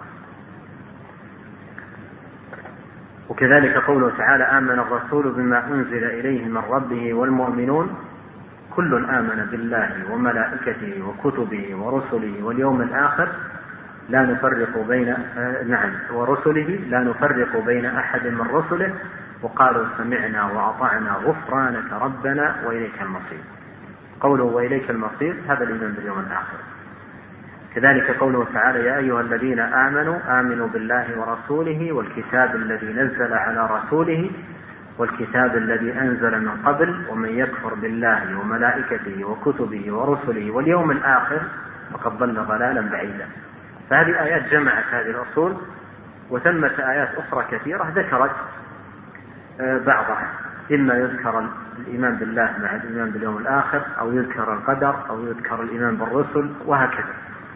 [SPEAKER 1] وكذلك قوله تعالى: آمن الرسول بما أنزل إليه من ربه والمؤمنون كل آمن بالله وملائكته وكتبه ورسله واليوم الآخر لا نفرق بين نعم ورسله لا نفرق بين أحد من رسله وقالوا سمعنا وأطعنا غفرانك ربنا وإليك المصير. قوله وإليك المصير هذا الإيمان باليوم الآخر. كذلك قوله تعالى: يا أيها الذين آمنوا آمنوا بالله ورسوله والكتاب الذي نزل على رسوله والكتاب الذي أنزل من قبل ومن يكفر بالله وملائكته وكتبه ورسله واليوم الآخر فقد ضل ضلالا بعيدا. فهذه آيات جمعت هذه الأصول، وثمة آيات أخرى كثيرة ذكرت بعضها، إما يذكر الإيمان بالله مع الإيمان باليوم الآخر، أو يذكر القدر، أو يذكر الإيمان بالرسل، وهكذا.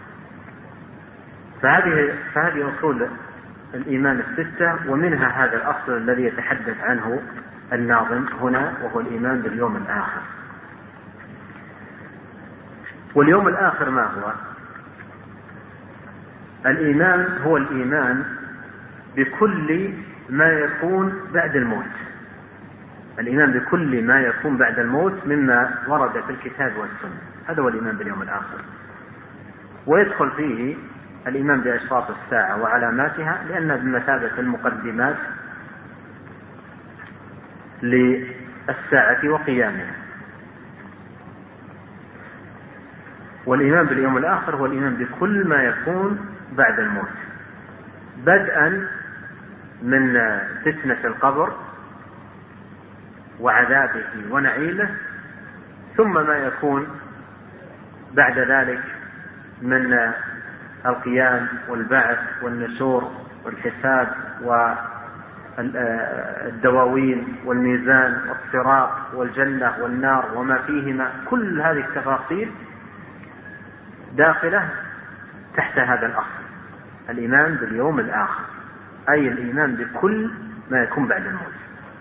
[SPEAKER 1] فهذه فهذه أصول الإيمان الستة، ومنها هذا الأصل الذي يتحدث عنه الناظم هنا، وهو الإيمان باليوم الآخر. واليوم الآخر ما هو؟ الإيمان هو الإيمان بكل ما يكون بعد الموت. الإيمان بكل ما يكون بعد الموت مما ورد في الكتاب والسنة، هذا هو الإيمان باليوم الآخر. ويدخل فيه الإيمان بأشراط الساعة وعلاماتها، لأنها بمثابة المقدمات للساعة وقيامها. والإيمان باليوم الآخر هو الإيمان بكل ما يكون بعد الموت، بدءا من فتنة القبر وعذابه ونعيمه، ثم ما يكون بعد ذلك من القيام والبعث والنشور والحساب والدواوين والميزان والصراط والجنة والنار وما فيهما. كل هذه التفاصيل داخلة تحت هذا الأصل، الإيمان باليوم الآخر، أي الإيمان بكل ما يكون بعد الموت.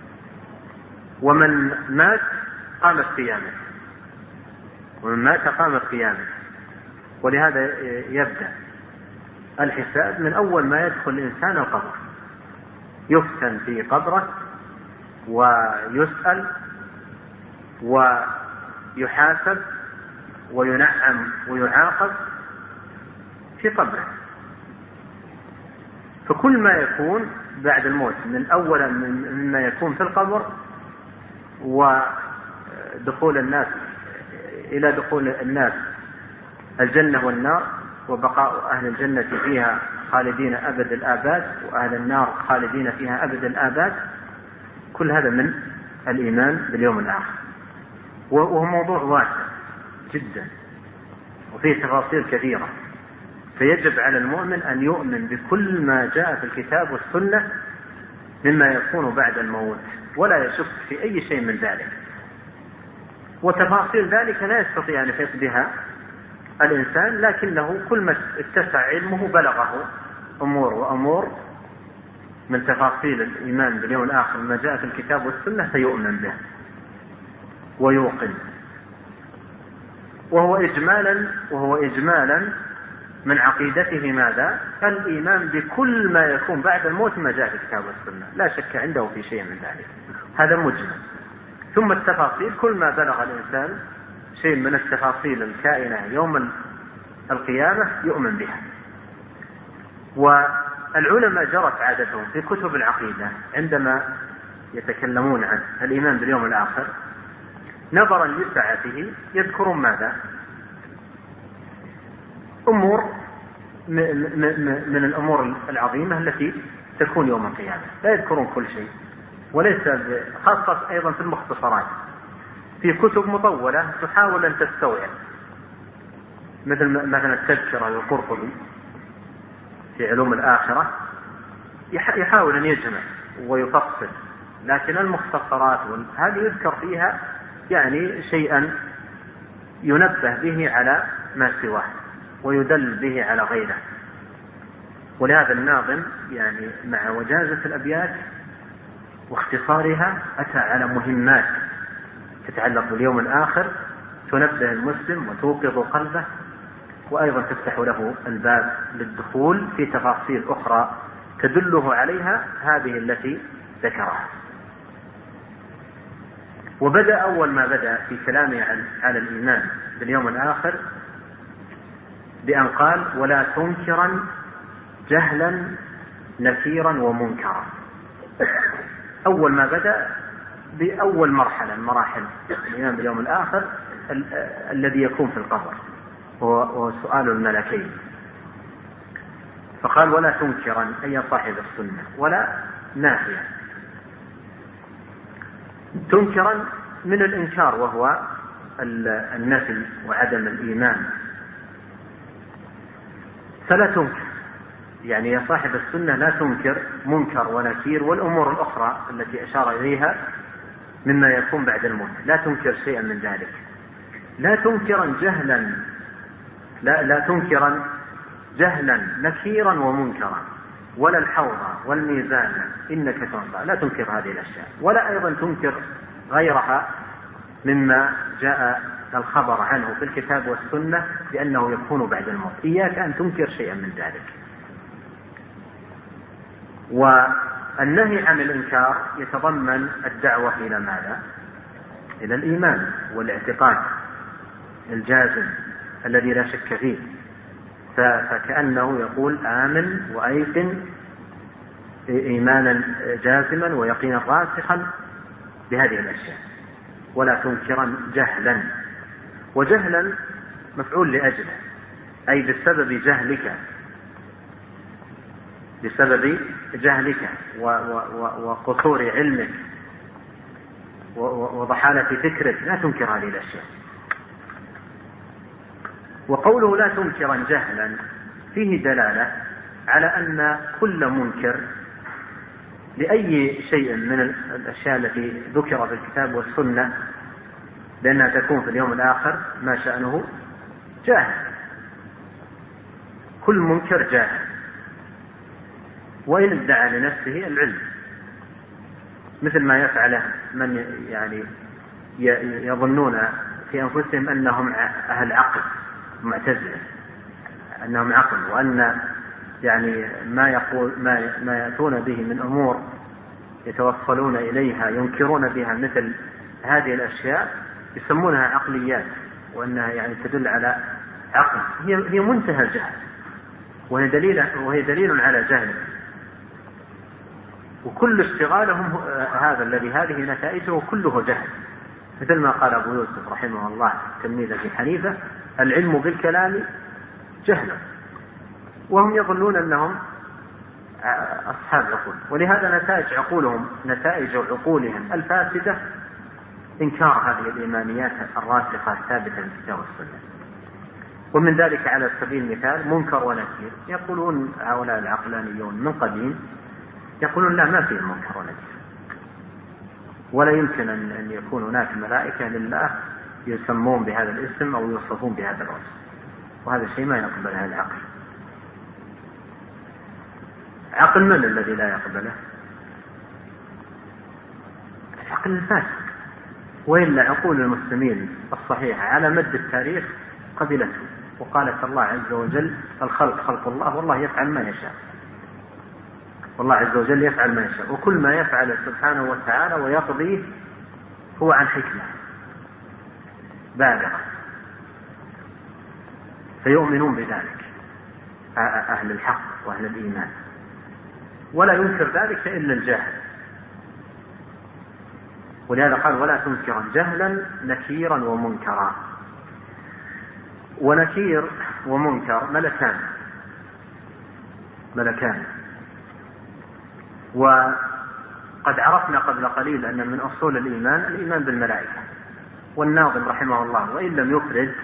[SPEAKER 1] ومن مات قامت قيامته، ومن مات قامت قيامته. ولهذا يبدأ الحساب من أول ما يدخل الإنسان القبر، يفتن في قبره ويسأل ويحاسب وينعم ويعاقب في قبره. فكل ما يكون بعد الموت من أولا مما يكون في القبر ودخول الناس إلى دخول الناس الجنة والنار، وبقاء أهل الجنة فيها خالدين أبد الآباد وأهل النار خالدين فيها أبد الآباد، كل هذا من الإيمان باليوم الآخر. وهو موضوع واسع جدا وفيه تفاصيل كثيرة، فيجب على المؤمن أن يؤمن بكل ما جاء في الكتاب والسنة مما يكون بعد الموت، ولا يشك في أي شيء من ذلك. وتفاصيل ذلك لا يستطيع أن يحيط بها الإنسان، لكنه كل ما اتسع علمه بلغه أمور وأمور من تفاصيل الإيمان باليوم الآخر ما جاء في الكتاب والسنة فيؤمن به ويوقن. وهو إجمالا وهو إجمالا من عقيدته ماذا؟ الإيمان بكل ما يكون بعد الموت ما جاء في الكتاب والسنة، لا شك عنده في شيء من ذلك. هذا مجمل. ثم التفاصيل، كل ما بلغ الإنسان شيء من التفاصيل الكائنة يوم القيامة يؤمن بها. والعلماء جرت عادتهم في كتب العقيدة عندما يتكلمون عن الإيمان باليوم الآخر نظرا لسعته يذكرون ماذا؟ أمور من الأمور العظيمة التي تكون يوم القيامة، لا يذكرون كل شيء. وليس خاصة أيضا في المختصرات، في كتب مطولة تحاول أن تستوعب، مثل مثلا التذكرة للقرطبي في علوم الآخرة، يحاول أن يجمع ويفصل. لكن المختصرات هذه يذكر فيها يعني شيئا ينبه به على ما سواه ويدل به على غيره. ولهذا الناظم يعني مع وجازة الأبيات واختصارها أتى على مهمات تتعلق باليوم الآخر تنبه المسلم وتوقظ قلبه، وأيضا تفتح له الباب للدخول في تفاصيل أخرى تدله عليها هذه التي ذكرها. وبدأ أول ما بدأ في كلامه على الإيمان باليوم الآخر بأن قال: ولا تنكرا جهلا نكيرا ومنكرا. أول ما بدأ بأول مرحلة من مراحل الإيمان باليوم الآخر ال- الذي يكون في القبر وهو سؤال الملكين، فقال: ولا تنكرا أي صاحب السنة، ولا نافيا. تنكرا من الإنكار وهو النفي وعدم الإيمان، فلا تنكر، يعني يا صاحب السنة لا تنكر منكر ونكير والأمور الأخرى التي أشار إليها مما يكون بعد الموت، لا تنكر شيئا من ذلك. لا تنكرا جهلا، لا, لا تنكرا جهلا نكيرا ومنكرا، ولا الحوض والميزان إنك تنصى، لا تنكر هذه الأشياء، ولا أيضا تنكر غيرها مما جاء الخبر عنه في الكتاب والسنة بأنه يكون بعد الموت. إياك أن تنكر شيئا من ذلك. والنهي عن الإنكار يتضمن الدعوة إلى ماذا؟ إلى الإيمان والاعتقاد الجازم الذي لا شك فيه. فكأنه يقول: آمن وأيقن إيمانا جازما ويقينا راسخا بهذه الأشياء. ولا تنكرا جهلا، وجهلا مفعول لأجله، أي بسبب جهلك، بسبب جهلك وقصور علمك وضحالة فكرك لا تنكر هذه الأشياء. وقوله لا تنكرا جهلا فيه دلالة على أن كل منكر لأي شيء من الأشياء التي ذكر في الكتاب والسنة لأنها تكون في اليوم الآخر ما شأنه جاهل. كل منكر جاهل، وإن ادعى لنفسه العلم، مثل ما يفعله من يعني يظنون في أنفسهم أنهم أهل عقل، معتزلة، أنهم عقل، وأن يعني ما يقول ما ما يأتون به من أمور يتوصلون إليها ينكرون بها مثل هذه الأشياء يسمونها عقليات، وأنها يعني تدل على عقل. هي هي منتهى الجهل، وهي دليل وهي دليل على جهل. وكل اشتغالهم هذا الذي هذه نتائجه كله جهل، مثل ما قال أبو يوسف رحمه الله تلميذ أبي حنيفة: العلم بالكلام جهل. وهم يظنون أنهم أصحاب عقول، ولهذا نتائج عقولهم نتائج عقولهم الفاسدة إنكار هذه الإيمانيات الراسخة الثابتة في الكتاب والسنة. ومن ذلك على سبيل المثال منكر ونكير، يقولون هؤلاء العقلانيون من قديم يقولون لا، ما فيه منكر ونكير، ولا يمكن أن يكون هناك ملائكة لله يسمون بهذا الاسم أو يوصفون بهذا الوصف، وهذا الشيء ما يقبله العقل. عقل من الذي لا يقبله؟ عقل الفاسد. وإلا عقول المسلمين الصحيحة على مد التاريخ قبلته، وقالت الله عز وجل: الخلق خلق الله والله يفعل ما يشاء. والله عز وجل يفعل ما يشاء، وكل ما يفعل سبحانه وتعالى ويقضيه هو عن حكمة بالغة، فيؤمنون بذلك أهل الحق وأهل الإيمان، ولا ينكر ذلك إلا الجاهل. ولهذا قال ولا تنكرا جهلا نكيرا ومنكرا. ونكير ومنكر ملكان ملكان وقد عرفنا قبل قليل أن من أصول الإيمان الإيمان بالملائكة. والناظم رحمه الله وإن لم يفرد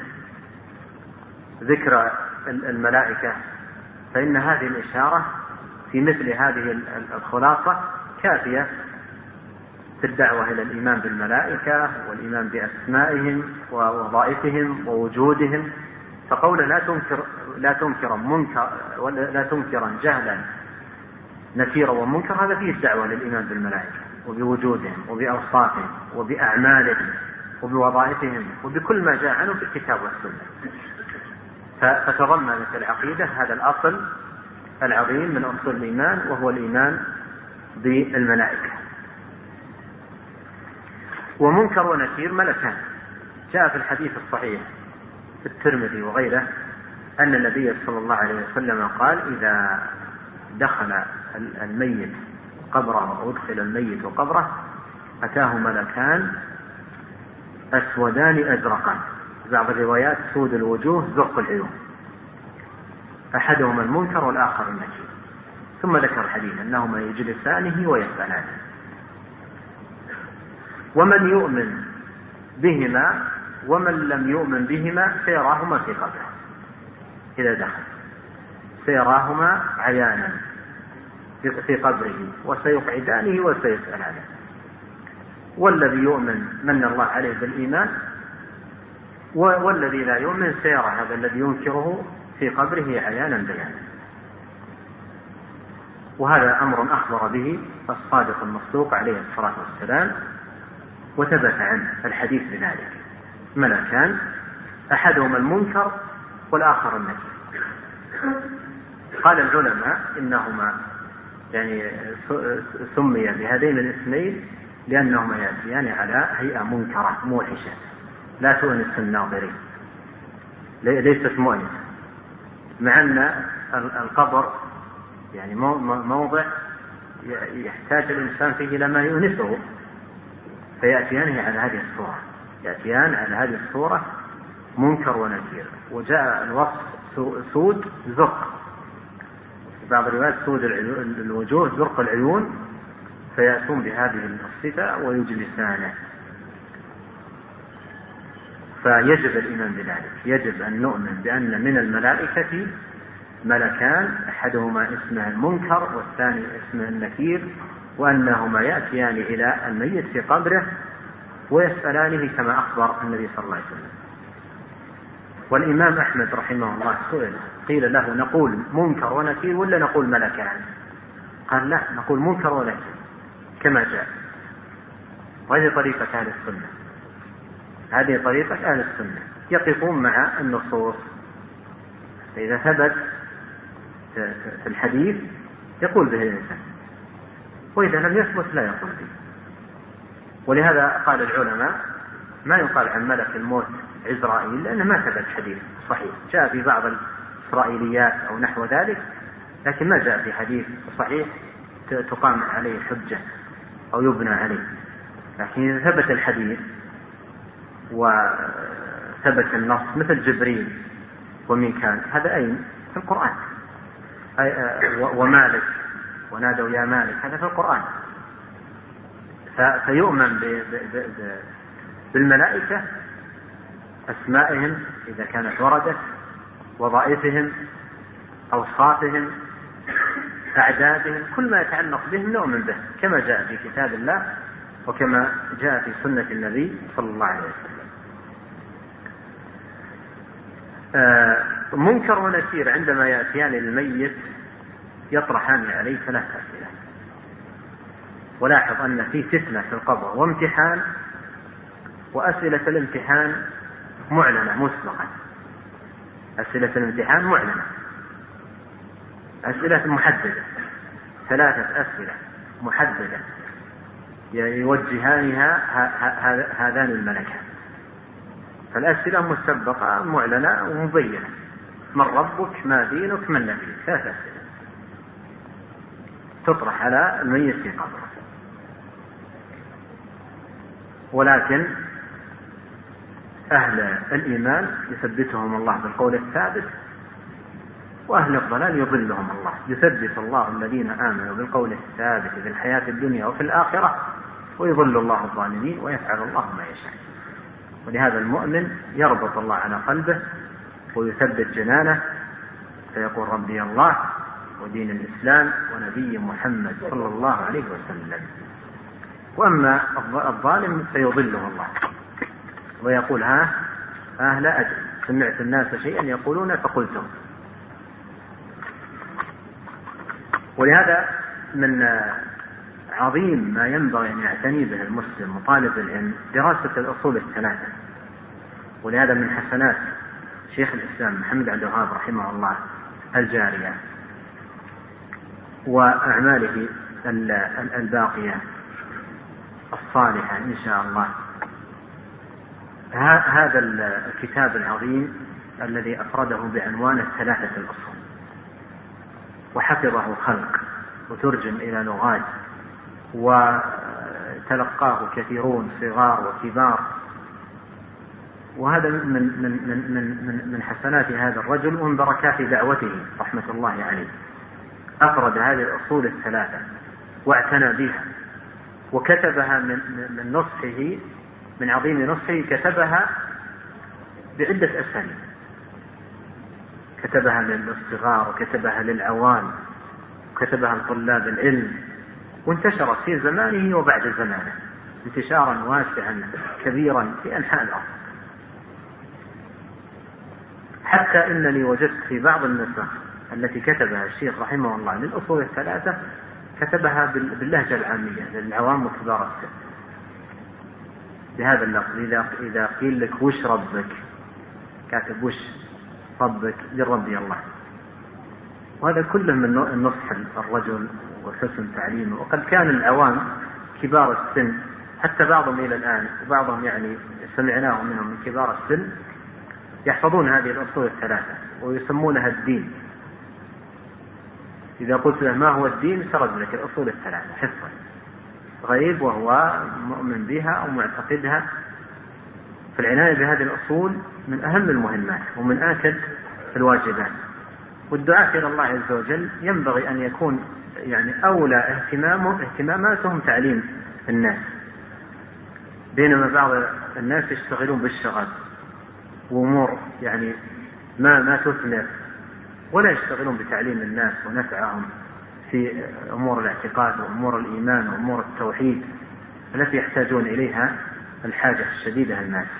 [SPEAKER 1] ذكر الملائكة فإن هذه الإشارة في مثل هذه الخلاصة كافية في الدعوة إلى الإيمان بالملائكة والإيمان بأسمائهم ووظائفهم ووجودهم. فقوله لا تنكر لا تنكر منكر لا تنكرا جهلا نكيرا ومنكر، هذا فيه الدعوة للإيمان بالملائكة وبوجودهم وبأوصافهم وبأعمالهم وبوظائفهم وبكل ما جاء عنه في الكتاب والسنة. فتضمنت العقيدة هذا الأصل العظيم من أصول الإيمان، وهو الإيمان بالملائكة. ومنكر ونكير ملكان. جاء في الحديث الصحيح في الترمذي وغيره أن النبي صلى الله عليه وسلم قال إذا دخل الميت قبره أو أدخل الميت قبره أتاه ملكان أسودان أزرقان، بعض الروايات سود الوجوه زرق العيون، أحدهما المنكر والآخر النكير. ثم ذكر الحديث أنهما يجلسانه ويسألانه. ومن يؤمن بهما ومن لم يؤمن بهما سيراهما في قبره إذا دخل، سيراهما عيانا في قبره وسيقعدانه وسيسألانه. والذي يؤمن من الله عليه بالإيمان، والذي لا يؤمن سيرى هذا الذي ينكره في قبره عيانا بيانا. وهذا أمر أخبر به الصادق المصدوق عليه الصلاة والسلام، وثبت عنه الحديث بذلك. ملكان أحدهما المنكر والآخر النكير. قال العلماء إنهما يعني سمي بهذين الاسمين لأنهما يأتيان على هيئة منكرة موحشة لا تؤنس الناظرين، ليست مؤنسة، مع أن القبر يعني موضع يحتاج الإنسان فيه إلى ما يؤنسه، فيأتيان على هذه الصورة، يأتيان على هذه الصورة منكر ونكير. وجاء الوصف سود زرق، بعض الروايات سود الوجوه زرق العيون، فيأتون بهذه الصفة ويجلسانه. فيجب الإيمان بذلك، يجب أن نؤمن بأن من الملائكة ملكان أحدهما اسمه المنكر والثاني اسمه النكير، وأنهما يأتيان إلى الميت في قبره ويسألانه كما أخبر النبي صلى الله عليه وسلم. والإمام أحمد رحمه الله سئل قيل له نقول منكر ونكير ولا نقول ملكان؟ قال لا، نقول منكر ونكير كما جاء. وهذه طريقة أهل السنة، هذه طريقة أهل السنة، يقفون مع النصوص. إذا ثبت في الحديث يقول به الإنسان، وإذا لم يثبت لا يقول به. ولهذا قال العلماء ما يقال عن ملك الموت عزرائيل لأنه ما ثبت حديث صحيح، جاء في بعض الإسرائيليات أو نحو ذلك، لكن ما جاء في حديث صحيح تقام عليه حجة أو يبنى عليه. لكن إذا ثبت الحديث وثبت النص مثل جبريل ومن كان، هذا أين؟ في القرآن. ومالك ونادوا يا مالك، هذا في القرآن. فيؤمن بالملائكة، أسمائهم إذا كانت وردت، وظائفهم، أوصافهم، أعدادهم، كل ما يتعلق بهم نؤمن به كما جاء في كتاب الله وكما جاء في سنة النبي صلى الله عليه وسلم. آه منكر ونكير عندما يأتيان للميت يطرحان عليه ثلاث أسئلة. ولاحظ أن في فتنة في القبر وامتحان، وأسئلة الامتحان معلنة مسبقا. أسئلة الامتحان معلنة، أسئلة محددة، ثلاثة أسئلة محددة يوجهانها هذان الملكان. فالأسئلة مسبقة معلنة ومبينة: من ربك، ما دينك، من نبيك. ثلاثة أسئلة تطرح على الميت في قبره. ولكن أهل الإيمان يثبتهم الله بالقول الثابت، وأهل الضلال يضلهم الله. يثبت الله الذين آمنوا بالقول الثابت في الحياة الدنيا وفي الآخرة، ويضل الله الظالمين، ويفعل الله ما يشاء. ولهذا المؤمن يربط الله على قلبه ويثبت جنانه، فيقول: ربي الله ودين الإسلام ونبي محمد صلى الله عليه وسلم. وأما الظالم فيضله الله ويقول: ها ها لا أدري، سمعت الناس شيئا يقولون فقلته. ولهذا من عظيم ما ينبغي أن يعتني به المسلم وطالب العلم دراسة الأصول الثلاثة. ولهذا من حسنات شيخ الإسلام محمد عبد الوهاب رحمه الله الجارية وأعماله الباقية الصالحة إن شاء الله هذا الكتاب العظيم الذي أفرده بعنوان الثلاثة الأصول، وحفظه خلق وترجم إلى لغات وتلقاه كثيرون صغار وكبار. وهذا من من من من حسنات هذا الرجل ومن بركات دعوته رحمة الله عليه. أفرد هذه الأصول الثلاثة واعتنى بها، وكتبها من من نصحه، من عظيم نصحه، كتبها بعدة أساليب. كتبها للصغار، وكتبها للعوام، وكتبها لطلاب العلم، وانتشرت في زمانه وبعد زمانه انتشارا واسعا كبيرا في أنحاء الأرض، حتى إنني وجدت في بعض النسخ التي كتبها الشيخ رحمه الله للأصول الثلاثة كتبها باللهجة العامية للعوام وكبار السن بهذا اللفظ: إذا إذا قيل لك وش ربك، كاتب وش ربك لربي الله. وهذا كله من النصح الرجل وحسن تعليمه. وقد كان العوام كبار السن، حتى بعضهم إلى الآن، وبعضهم يعني سمعناه منهم من كبار السن، يحفظون هذه الأصول الثلاثة ويسمونها الدين. إذا قلت له ما هو الدين سرد لك الأصول الثلاثة حفظا، غريب وهو مؤمن بها أو معتقدها. فالعناية بهذه الأصول من أهم المهمات ومن آكد الواجبات. والدعاة إلى الله عز وجل ينبغي أن يكون يعني أولى اهتمامه اهتماماتهم تعليم الناس، بينما بعض الناس يشتغلون بالشغل وأمور يعني ما ما تثمر، ولا يشتغلون بتعليم الناس ونفعهم في أمور الاعتقاد وأمور الإيمان وأمور التوحيد التي يحتاجون إليها الحاجة الشديدة الماسة.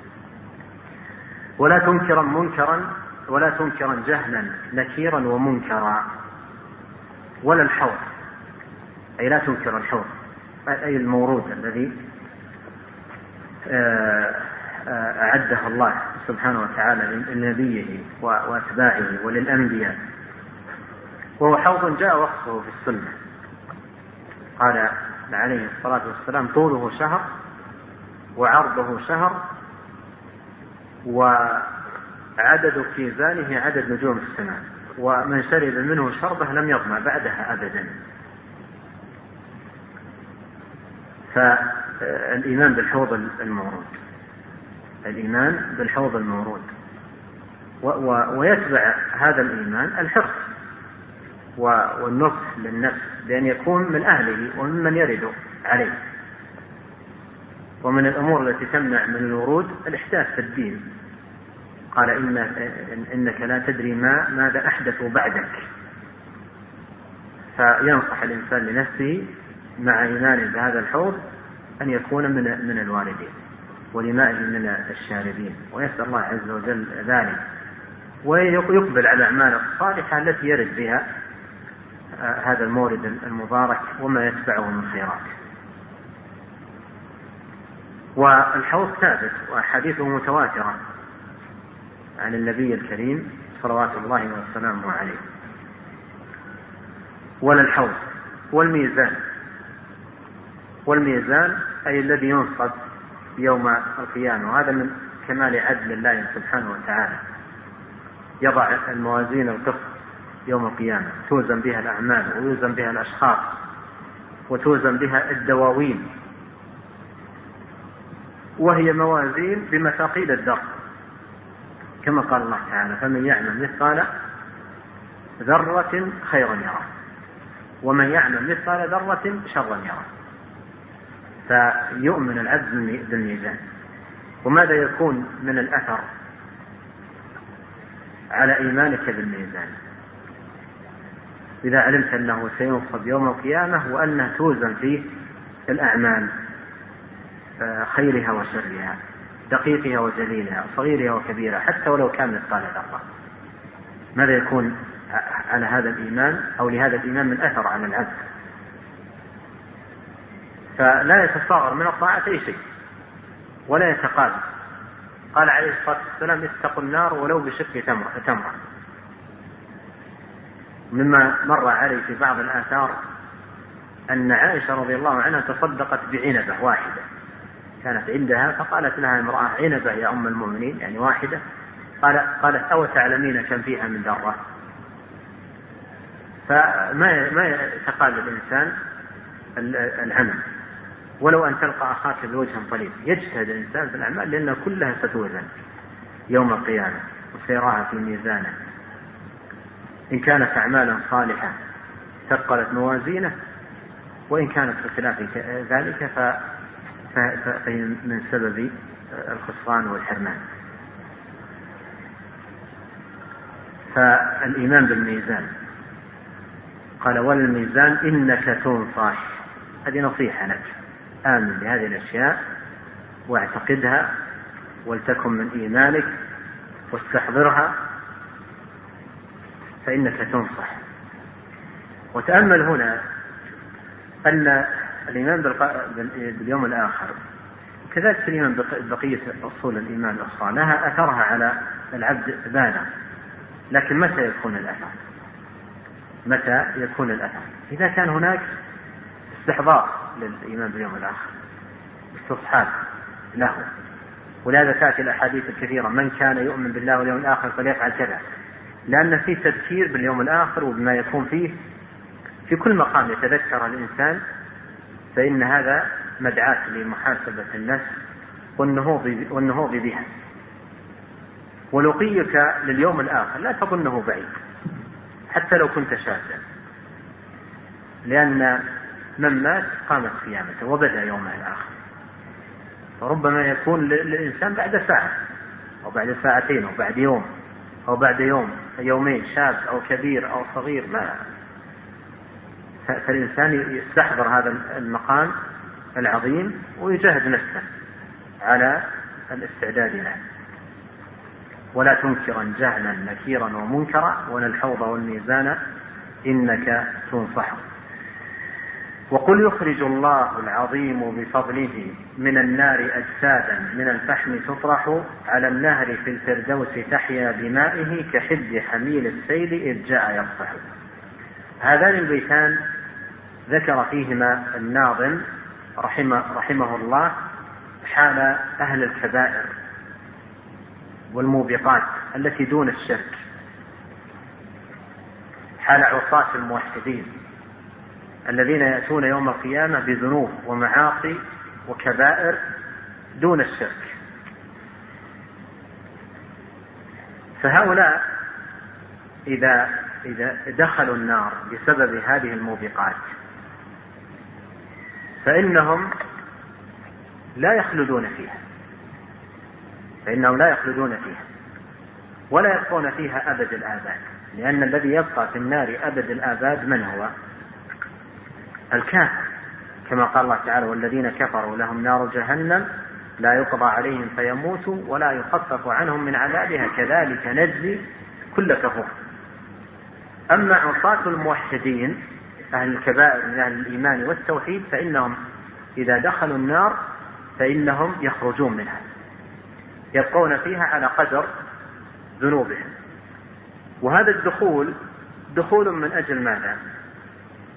[SPEAKER 1] ولا تنكرا منكرا ولا تنكرا جهلا نكيرا ومنكرا، ولا الحوض، أي لا تنكر الحوض، أي المورود الذي أعده الله سبحانه وتعالى لنبيه وأتباعه وللأنبياء، وهو حوض جاء وصفه في السنة. قال عليه الصلاة والسلام: طوله شهر وعرضه شهر وعدد كيزانه عدد نجوم السماء، ومن شرب منه شربه لم يظمأ بعدها أبدا. فالإيمان بالحوض المورود، الإيمان بالحوض المورود، ويتبع هذا الإيمان الحرص والنصح للنفس بأن يكون من أهله وممن يرد عليه. ومن الأمور التي تمنع من الورود الإحداث في الدين. قال: إن إنك لا تدري ما ماذا أحدثوا بعدك. فينصح الإنسان لنفسه مع إيمانه بهذا الحوض أن يكون من من الواردين ولمائه من الشاربين، ويسأل الله عز وجل ذلك، ويقبل على الأعمال الصالحة التي يرد بها هذا المورد المبارك وما يتبعه من خيرات. والحوض ثابت وأحاديثه متواترة عن النبي الكريم صلوات الله وسلامه عليه. ولا الحوض والميزان. والميزان أي الذي ينصب يوم القيامة، وهذا من كمال عدل الله سبحانه وتعالى، يضع الموازين القسط يوم القيامة توزن بها الأعمال ويوزن بها الأشخاص وتوزن بها الدواوين، وهي موازين بمثاقيل الذر كما قال الله تعالى: فمن يعمل مثقال ذرة خيرا يره ومن يعمل مثقال ذرة شرا يره. فيؤمن العبد بالميزان. وماذا يكون من الأثر على إيمانك بالميزان إذا علمت أنه سينصب يوم القيامة وأنه توزن فيه الأعمال خيرها وشرها، دقيقها وجليلها، صغيرها وكبيرها، حتى ولو كان مثقال ذرة؟ ماذا يكون على هذا الإيمان أو لهذا الإيمان من أثر على العبد؟ فلا يتصاغر من الطاعة أي شيء ولا يتقال. قال عليه الصلاة والسلام: اتقوا النار ولو بشق تمرة. مما مر عليه في بعض الآثار أن عائشة رضي الله عنها تصدقت بعنبة واحدة كانت عندها، فقالت لها امرأة: عنبة يا أم المؤمنين، يعني واحدة؟ قال قالت: أو تعلمين كم فيها من ذرة؟ فما ما يتقال للإنسان العمل، ولو أن تلقى أخاك بوجه طليق. يجتهد الإنسان في الأعمال لأن كلها ستوزن يوم القيامة وسيراها في ميزانه. إن كانت أعمالا صالحة ثقلت موازينه، وإن كانت بخلاف ذلك فهي من سبب الخسران والحرمان. فالإيمان بالميزان، قال: والميزان إنك تنصح. هذه نصيحة لك، آمن بهذه الأشياء واعتقدها ولتكن من إيمانك واستحضرها فإنك تنصح. وتأمل هنا أن الإيمان باليوم الآخر كذلك الإيمان بقية أصول الإيمان الأخرى لها أثرها على العبد بالغ، لكن متى يكون الأثر؟ متى يكون الأثر؟ إذا كان هناك استحضار للإيمان باليوم الآخر، استصحاب له. ولهذا تأتي الأحاديث الكثيرة: من كان يؤمن بالله واليوم الآخر فليفعل كذا، لأن فيه تذكير باليوم الآخر وبما يكون فيه في كل مقام يتذكر الإنسان، فإن هذا مدعاة لمحاسبة النفس والنهوض بها. ولقيك لليوم الآخر لا تظنه بعيد حتى لو كنت شاذا، لأن من مات قامت قيامته وبدأ يومه الآخر. فربما يكون للإنسان بعد ساعة أو بعد ساعتين أو بعد يوم أو بعد يوم يومين، شاب أو كبير أو صغير، ما فالإنسان يستحضر هذا المقام العظيم ويجاهد نفسه على الاستعداد له. ولا تنكرا جهلا نكيرا ومنكرا ولا الحوض والميزان إنك تنصح. وقل يخرج الله العظيم بفضله من النار أجسادا من الفحم تطرح على النهر في الفردوس تحيا بمائه كحد حميل السيل إذ جاء يصفح. هذان البيتان ذكر فيهما الناظم رحمه, رحمه الله حال أهل الكبائر والموبقات التي دون الشرك، حال عصاة الموحدين الذين يأتون يوم القيامة بذنوب ومعاصي وكبائر دون الشرك. فهؤلاء إذا, إذا دخلوا النار بسبب هذه الموبقات فإنهم لا يخلدون فيها فإنهم لا يخلدون فيها ولا يبقون فيها أبد الآباد، لأن الذي يبقى في النار أبد الآباد من هو؟ الكافر، كما قال الله تعالى: والذين كفروا لهم نار جهنم لا يقضى عليهم فيموتوا ولا يخفف عنهم من عذابها كذلك نجزي كل كفور. أما عصاة الموحدين أهل الكبائر من أهل الإيمان والتوحيد فإنهم إذا دخلوا النار فإنهم يخرجون منها، يبقون فيها على قدر ذنوبهم. وهذا الدخول دخول من أجل ماذا؟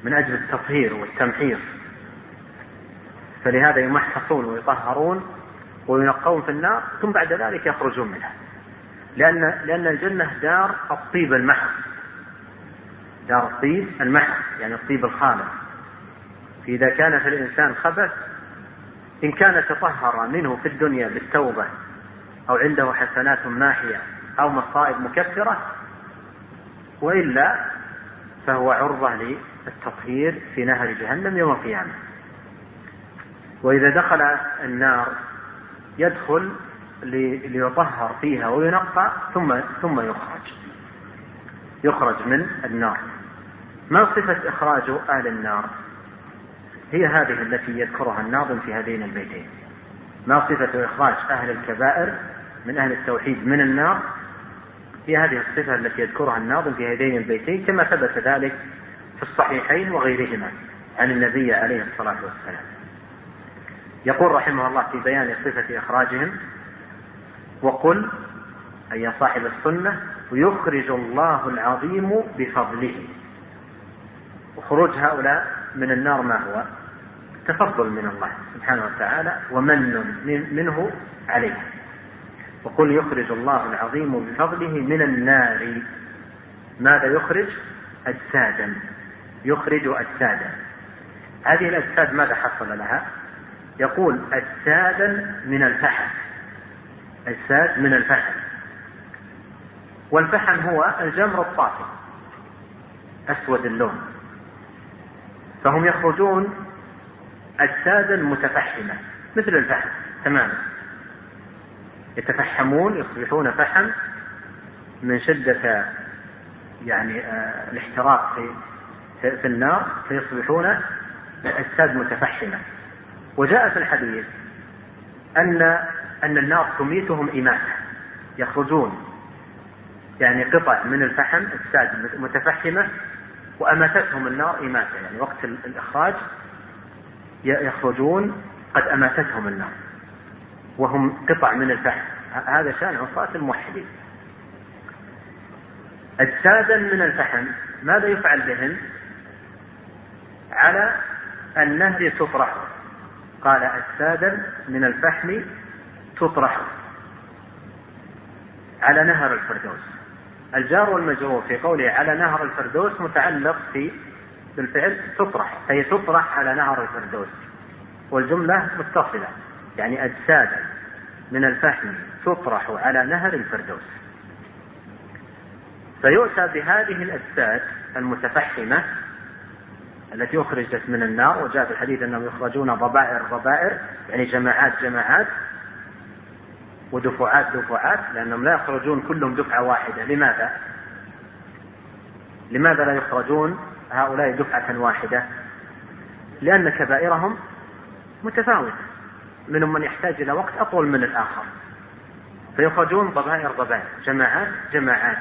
[SPEAKER 1] من أجل التطهير والتمحيص، فلهذا يمحصون ويطهرون وينقون في النار ثم بعد ذلك يخرجون منها، لأن, لأن الجنة دار الطيب المحض، دار الطيب المحض يعني الطيب الخالص. فإذا كان في الإنسان خبث إن كان تطهر منه في الدنيا بالتوبة أو عنده حسنات ماحية أو مصائب مكفرة، وإلا فهو عرضة للتطهير في نهر جهنم يوم القيامة. وإذا دخل النار يدخل ليطهر فيها وينقى ثم ثم يخرج يخرج من النار. ما صفة إخراج أهل النار؟ هي هذه التي يذكرها الناظم في هذين البيتين. ما صفة إخراج أهل الكبائر من أهل التوحيد من النار؟ هي هذه الصفة التي يذكرها الناظم في هذين البيتين، كما ثبت ذلك في الصحيحين وغيرهما عن النبي عليه الصلاة والسلام. يقول رحمه الله في بيان صفة إخراجهم: وقل أي صاحب السنة ويخرج الله العظيم بفضله. وخروج هؤلاء من النار ما هو؟ تفضل من الله سبحانه وتعالى ومن منه عليه. وقل يخرج الله العظيم بفضله من النار. ماذا يخرج؟ أجسادا، يخرج أجسادا. هذه الأجساد ماذا حصل لها؟ يقول أجسادا من الفحم، أجساد من الفحم. والفحم هو الجمر الطافي أسود اللون، فهم يخرجون أجسادا متفحمة مثل الفحم تماما، يتفحمون يصبحون فحم من شدة يعني آه الاحتراق في, في النار، فيصبحون أجساد متفحمة. وجاء في الحديث أن أن النار تميتهم إماتة، يخرجون يعني قطع من الفحم أجساد متفحمة وأماتتهم النار إماتة، يعني وقت الإخراج يخرجون قد أماتتهم النار وهم قطع من الفحم. هذا شأن عصاة الموحدين. أجسادا من الفحم ماذا يفعل بهم؟ على النهر تطرح. قال أجسادا من الفحم تطرح على نهر الفردوس. الجار والمجرور في قوله على نهر الفردوس متعلق في بالفعل تطرح، أي تطرح على نهر الفردوس، والجملة متصلة، يعني أجسادا من الفحم تطرح على نهر الفردوس. فيؤتى بهذه الأجساد المتفحمة التي أخرجت من النار، وجاء في الحديث أنهم يخرجون ضبائر ضبائر يعني جماعات جماعات ودفعات دفعات، لأنهم لا يخرجون كلهم دفعة واحدة. لماذا؟ لماذا لا يخرجون هؤلاء دفعة واحدة؟ لأن كبائرهم متفاوتة، منهم من يحتاج إلى وقت أطول من الآخر، فيخرجون ضبائر ضبائر جماعات جماعات.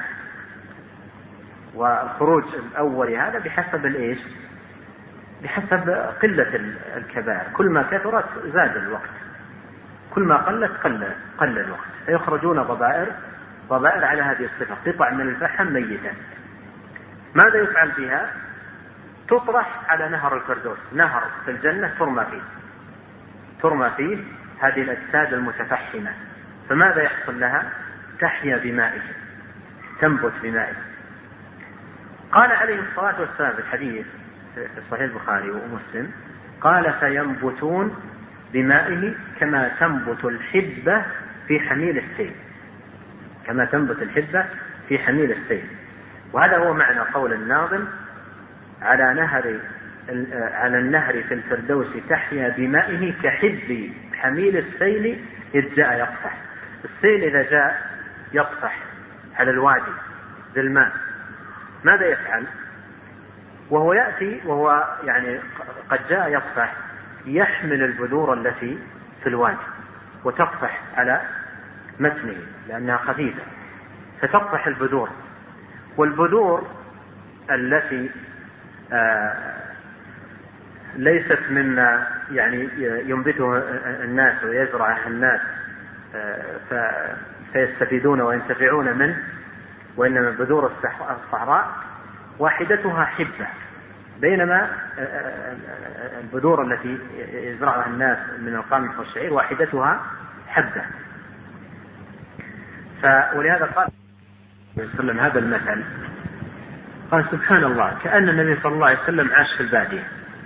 [SPEAKER 1] والخروج الأول هذا بحسب الإيش؟ بحسب قلة الكبائر، كل ما كثرت زاد الوقت، كل ما قلت قل, قل الوقت. فيخرجون ضبائر ضبائر على هذه الصفة، قطع من الفحم ميتة. ماذا يفعل بها؟ تطرح على نهر الفردوس، نهر في الجنة ترمى فيه ترمى فيه هذه الأجساد المتفحمة. فماذا يحصل لها؟ تحيا بمائه، تنبت بمائه. قال عليه الصلاة والسلام في الحديث في صحيح البخاري ومسلم، قال فينبتون بمائه كما تنبت الحبة في حميل السيل، كما تنبت الحبة في حميل السيل. وهذا هو معنى قول الناظم على نهر على النهر في الفردوس تحيا بمائه كحب حميل السيل إذ جاء يقطح. السيل إذا جاء يقطح على الوادي بالماء ماذا يفعل؟ وهو يأتي وهو يعني قد جاء يقطح، يحمل البذور التي في الوادي وتقطح على متنه لأنها خفيفة، فتقطح البذور. والبذور التي آه ليست مما يعني ينبته الناس ويزرعها الناس آه فيستفيدون وينتفعون منه، وإنما بذور الصحراء واحدتها حبة، بينما البذور التي يزرعها الناس من القمح والشعير واحدتها حبة. ولهذا قال صلى الله عليه وسلم هذا المثل، قال سبحان الله كأن النبي صلى الله عليه وسلم عاش في البادية،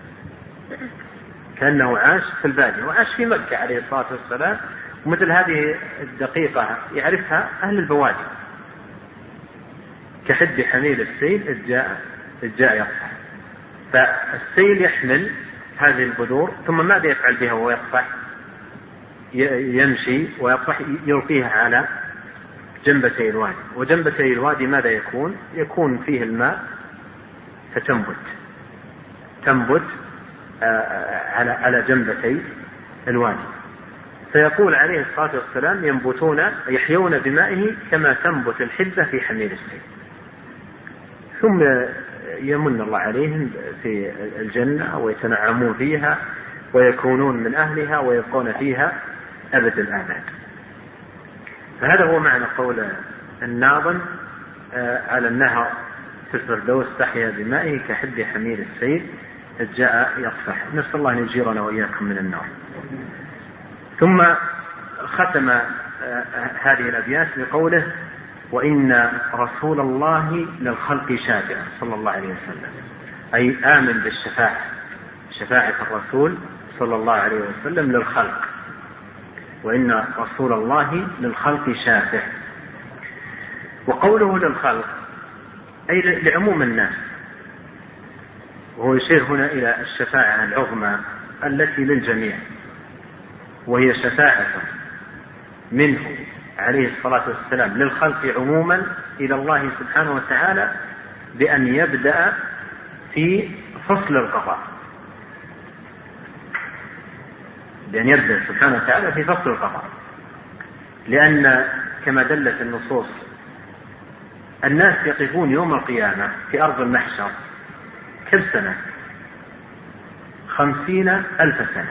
[SPEAKER 1] كأنه عاش في البادية وعاش في مكة عليه الصلاة والسلام، ومثل هذه الدقيقة يعرفها أهل البوادي. كحد حميل السيل إذ جاء إذ جاء يقطع. فالسيل يحمل هذه البذور ثم ماذا يفعل بها وهو يقطع؟ يمشي ويقطع يلقيها على جنبتي الوادي، وجنبتي الوادي ماذا يكون؟ يكون فيه الماء فتنبت تنبت على على جنبتي الوادي. فيقول عليه الصلاة والسلام ينبتون يحيون بمائه كما تنبت الحبة في حميل السيل. ثم يمن الله عليهم في الجنة ويتنعمون فيها ويكونون من أهلها ويبقون فيها أبد الآباد. فهذا هو معنى قول الناظم على النهر في الفردوس تحيا بمائه كحد حميل السيل إذ جاء يصفح. نسأل الله أن يجيرنا وإياكم من النار. ثم ختم هذه الأبيات بقوله وإن رسول الله للخلق شافع صلى الله عليه وسلم، أي آمن بالشفاعة، شفاعة الرسول صلى الله عليه وسلم للخلق. وإن رسول الله للخلق شافع. وقوله للخلق أي لعموم الناس، وهو يشير هنا إلى الشفاعة العظمى التي للجميع، وهي شفاعة منه عليه الصلاة والسلام للخلق عموما إلى الله سبحانه وتعالى بأن يبدأ في فصل القضاء، بأن يبدأ سبحانه وتعالى في فصل القضاء. لأن كما دلت النصوص الناس يقفون يوم القيامة في أرض المحشر كم سنة؟ خمسين ألف سنة.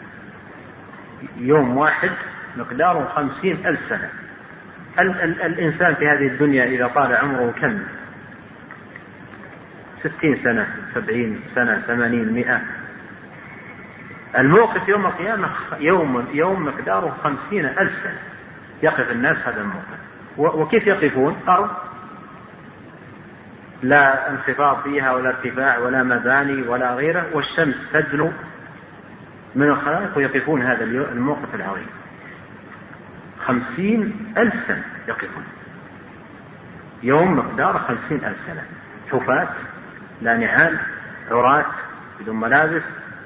[SPEAKER 1] يوم واحد مقداره خمسين ألف سنة. ال- ال- الإنسان في هذه الدنيا إذا طال عمره كم؟ ستين سنة، سبعين سنة، ثمانين، مئة. الموقف يوم القيامة يوم يوم مقداره خمسين ألف سنة يقف الناس هذا الموقف. وكيف يقفون؟ أرض لا انخفاض فيها ولا ارتفاع ولا مباني ولا غيره، والشمس تدنو من الخلائق ويقفون هذا الموقف العظيم. خمسين ألف سنة يقفون، يوم مقدار خمسين ألف سنة، حفاة لا نعال، عراة بدون ملابس،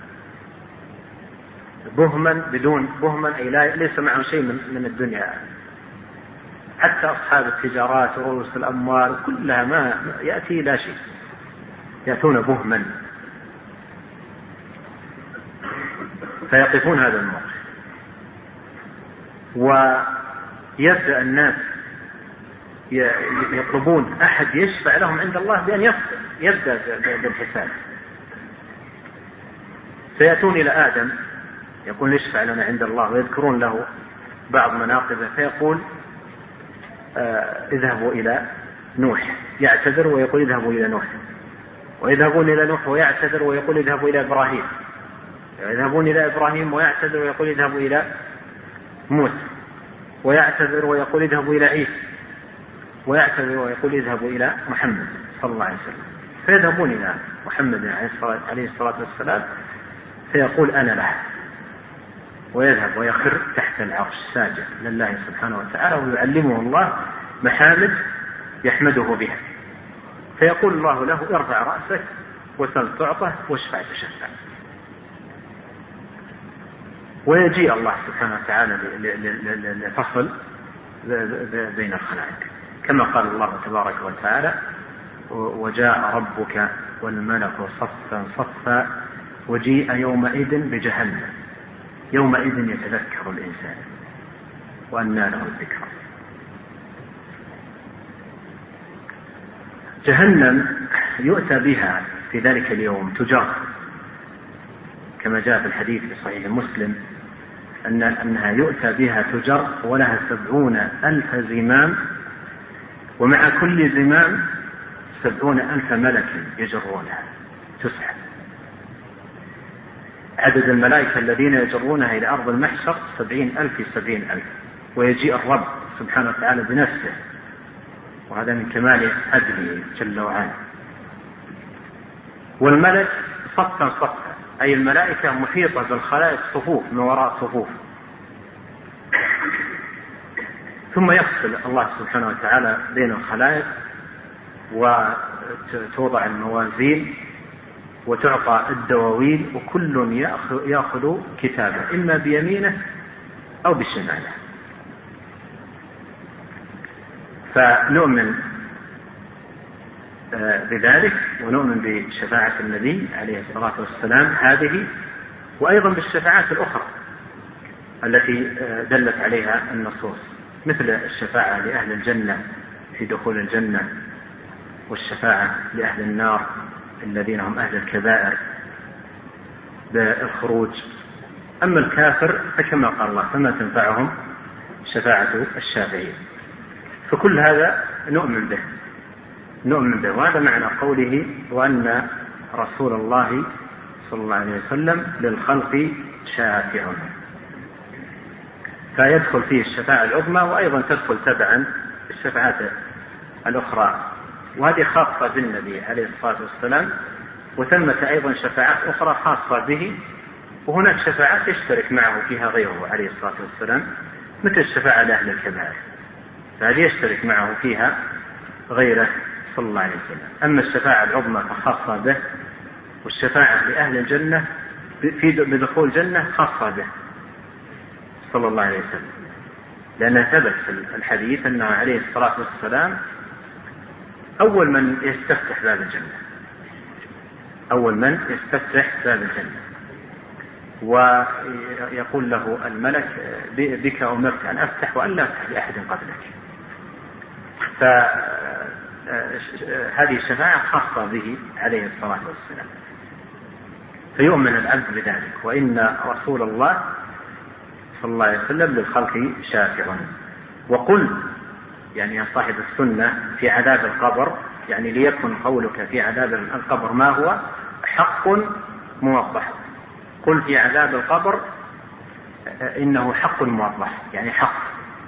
[SPEAKER 1] بهما بدون بهما أي لا ليس معهم شيء من, من الدنيا. حتى أصحاب التجارات ورؤوس الأموال كلها ما يأتي لا شيء، يأتون بهما. فيقفون هذا الموقف، ويبدأ الناس يطلبون أحد يشفع لهم عند الله بأن يصبر يبدأ بالحساب. فيأتون إلى آدم يقول اشفع لنا عند الله، ويذكرون له بعض مناقبه، فيقول آه اذهبوا إلى نوح، يعتذر ويقول اذهبوا إلى نوح، ويذهبون إلى نوح ويعتذر ويقول اذهبوا إلى إبراهيم، يذهبون إلى إبراهيم ويعتذر ويقول اذهبوا إلى موسى، ويعتذر ويقول اذهبوا إلى عيسى، ويعتذر ويقول اذهبوا إلى محمد صلى الله عليه وسلم. فيذهبون إلى محمد عليه الصلاة والسلام فيقول أنا له، ويذهب ويخر تحت العرش ساجد لله سبحانه وتعالى، ويعلمه الله محامد يحمده بها. فيقول الله له ارفع رأسك وسل تعطى واشفع تشفع. ويجيء الله سبحانه وتعالى لفصل بين الخلائق، كما قال الله تبارك وتعالى وجاء ربك والملك صفا صفا وجيء يومئذ بجهنم يومئذ يتذكر الإنسان وأنى له الذكرى. جهنم يؤتى بها في ذلك اليوم تجر، كما جاء في الحديث في صحيح مسلم أن أنها يؤتى بها تجر ولها سبعون ألف زمام، ومع كل زمام سبعون ألف ملك يجرونها. تسحب. عدد الملائكة الذين يجرونها إلى أرض المحشر سبعين ألف في سبعين ألف، ويجيء الرب سبحانه وتعالى بنفسه، وهذا من كمال عدله جل وعلا. والملك صفا صفا، أي الملائكة محيطة بالخلائق صفوف من وراء صفوف. ثم يفصل الله سبحانه وتعالى بين الخلائق، وتوضع الموازين وتعطى الدواوين، وكل يأخذ كتابه إما بيمينه أو بشماله. فنؤمن بذلك، ونؤمن بشفاعة النبي عليه الصلاة والسلام هذه، وأيضا بالشفاعات الأخرى التي دلت عليها النصوص، مثل الشفاعة لأهل الجنة في دخول الجنة، والشفاعة لأهل النار الذين هم أهل الكبائر بالخروج. أما الكافر فكما قال الله فما تنفعهم شفاعة الشافعين. فكل هذا نؤمن به نؤمن به وهذا معنى قوله وأن رسول الله صلى الله عليه وسلم للخلق شافع، فيدخل فيه الشفاعة العظمى، وأيضا تدخل تبعا الشفاعات الأخرى، وهذه خاصة بالنبي عليه الصلاة والسلام. وثمة أيضا شفاعات أخرى خاصة به، وهناك شفاعات يشترك معه فيها غيره عليه الصلاة والسلام، مثل الشفاعة لأهل الكبائر، فهذه يشترك معه فيها غيره صلى الله عليه وسلم. أما الشفاعة العظمى فخاصة به، والشفاعة لأهل الجنة في بدخول الجنة خاصة به صلى الله عليه وسلم، لأنه ثبت في الحديث أنه عليه الصلاة والسلام أول من يستفتح باب الجنة أول من يستفتح باب الجنة ويقول له الملك بك أمرت أن أفتح وأن لا أفتح لأحد قبلك. فهذه الشفاعة خاصة به عليه الصلاة والسلام، فيؤمن العبد بذلك. وإن رسول الله صلى الله عليه وسلم للخلق شافع. وقل يعني يا صاحب السنة في عذاب القبر، يعني ليكن قولك في عذاب القبر ما هو حق موضح. قل في عذاب القبر إنه حق موضح، يعني حق،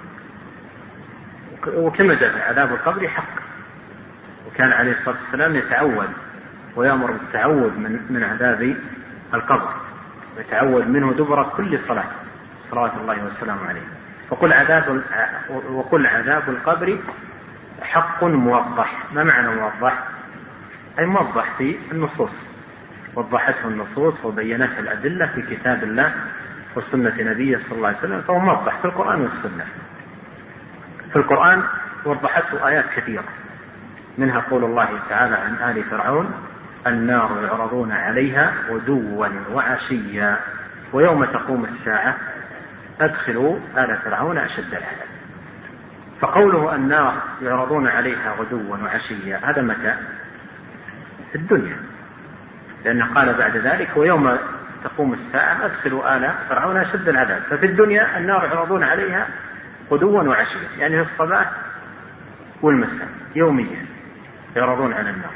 [SPEAKER 1] وكما جاء عذاب القبر حق. وكان عليه الصلاة والسلام يتعوذ ويأمر بالتعوذ من, من عذاب القبر، يتعوذ منه دبر كل صلاة صلوات الله والسلام عليه. وقل عذاب وقل عذاب القبر حق موضح. ما معنى موضح؟ أي موضح في النصوص، وضحته النصوص وبينته الأدلة في كتاب الله وسنة نبيه صلى الله عليه وسلم، فهو موضح في القرآن والسنة. في القرآن وضحته آيات كثيرة، منها قول الله تعالى عن آل فرعون النار يعرضون عليها غدوا وعشيا ويوم تقوم الساعة أدخلوا آل فرعون أشد العذاب. فقوله النار يعرضون عليها غدوا وعشيا هذا متى؟ في الدنيا، لأنه قال بعد ذلك ويوم تقوم الساعة أدخلوا آل فرعون أشد العذاب. ففي الدنيا النار يعرضون عليها غدوا وعشيا، يعني في الصباح والمساء يوميا يعرضون على النار.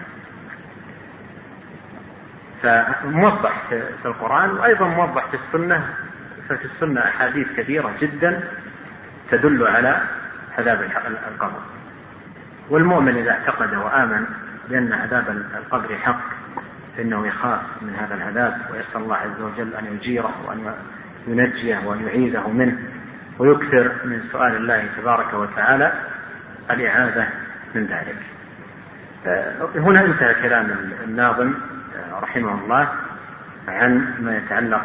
[SPEAKER 1] فموضح في القرآن، وأيضا موضح في السنة. ففي السنة أحاديث كثيرة جدا تدل على عذاب القبر. والمؤمن إذا اعتقد وآمن بأن عذاب القبر حق فإنه يخاف من هذا العذاب، ويسأل الله عز وجل أن يجيره وأن ينجيه وأن يعيذه منه، ويكثر من سؤال الله تبارك وتعالى الإعاذة من ذلك. هنا انتهى كلام الناظم رحمه الله عن ما يتعلق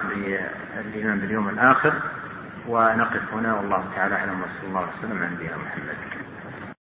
[SPEAKER 1] بالإيمان باليوم الآخر، ونقف هنا والله تعالى أعلم، وصلى الله وسلم على نبينا محمد.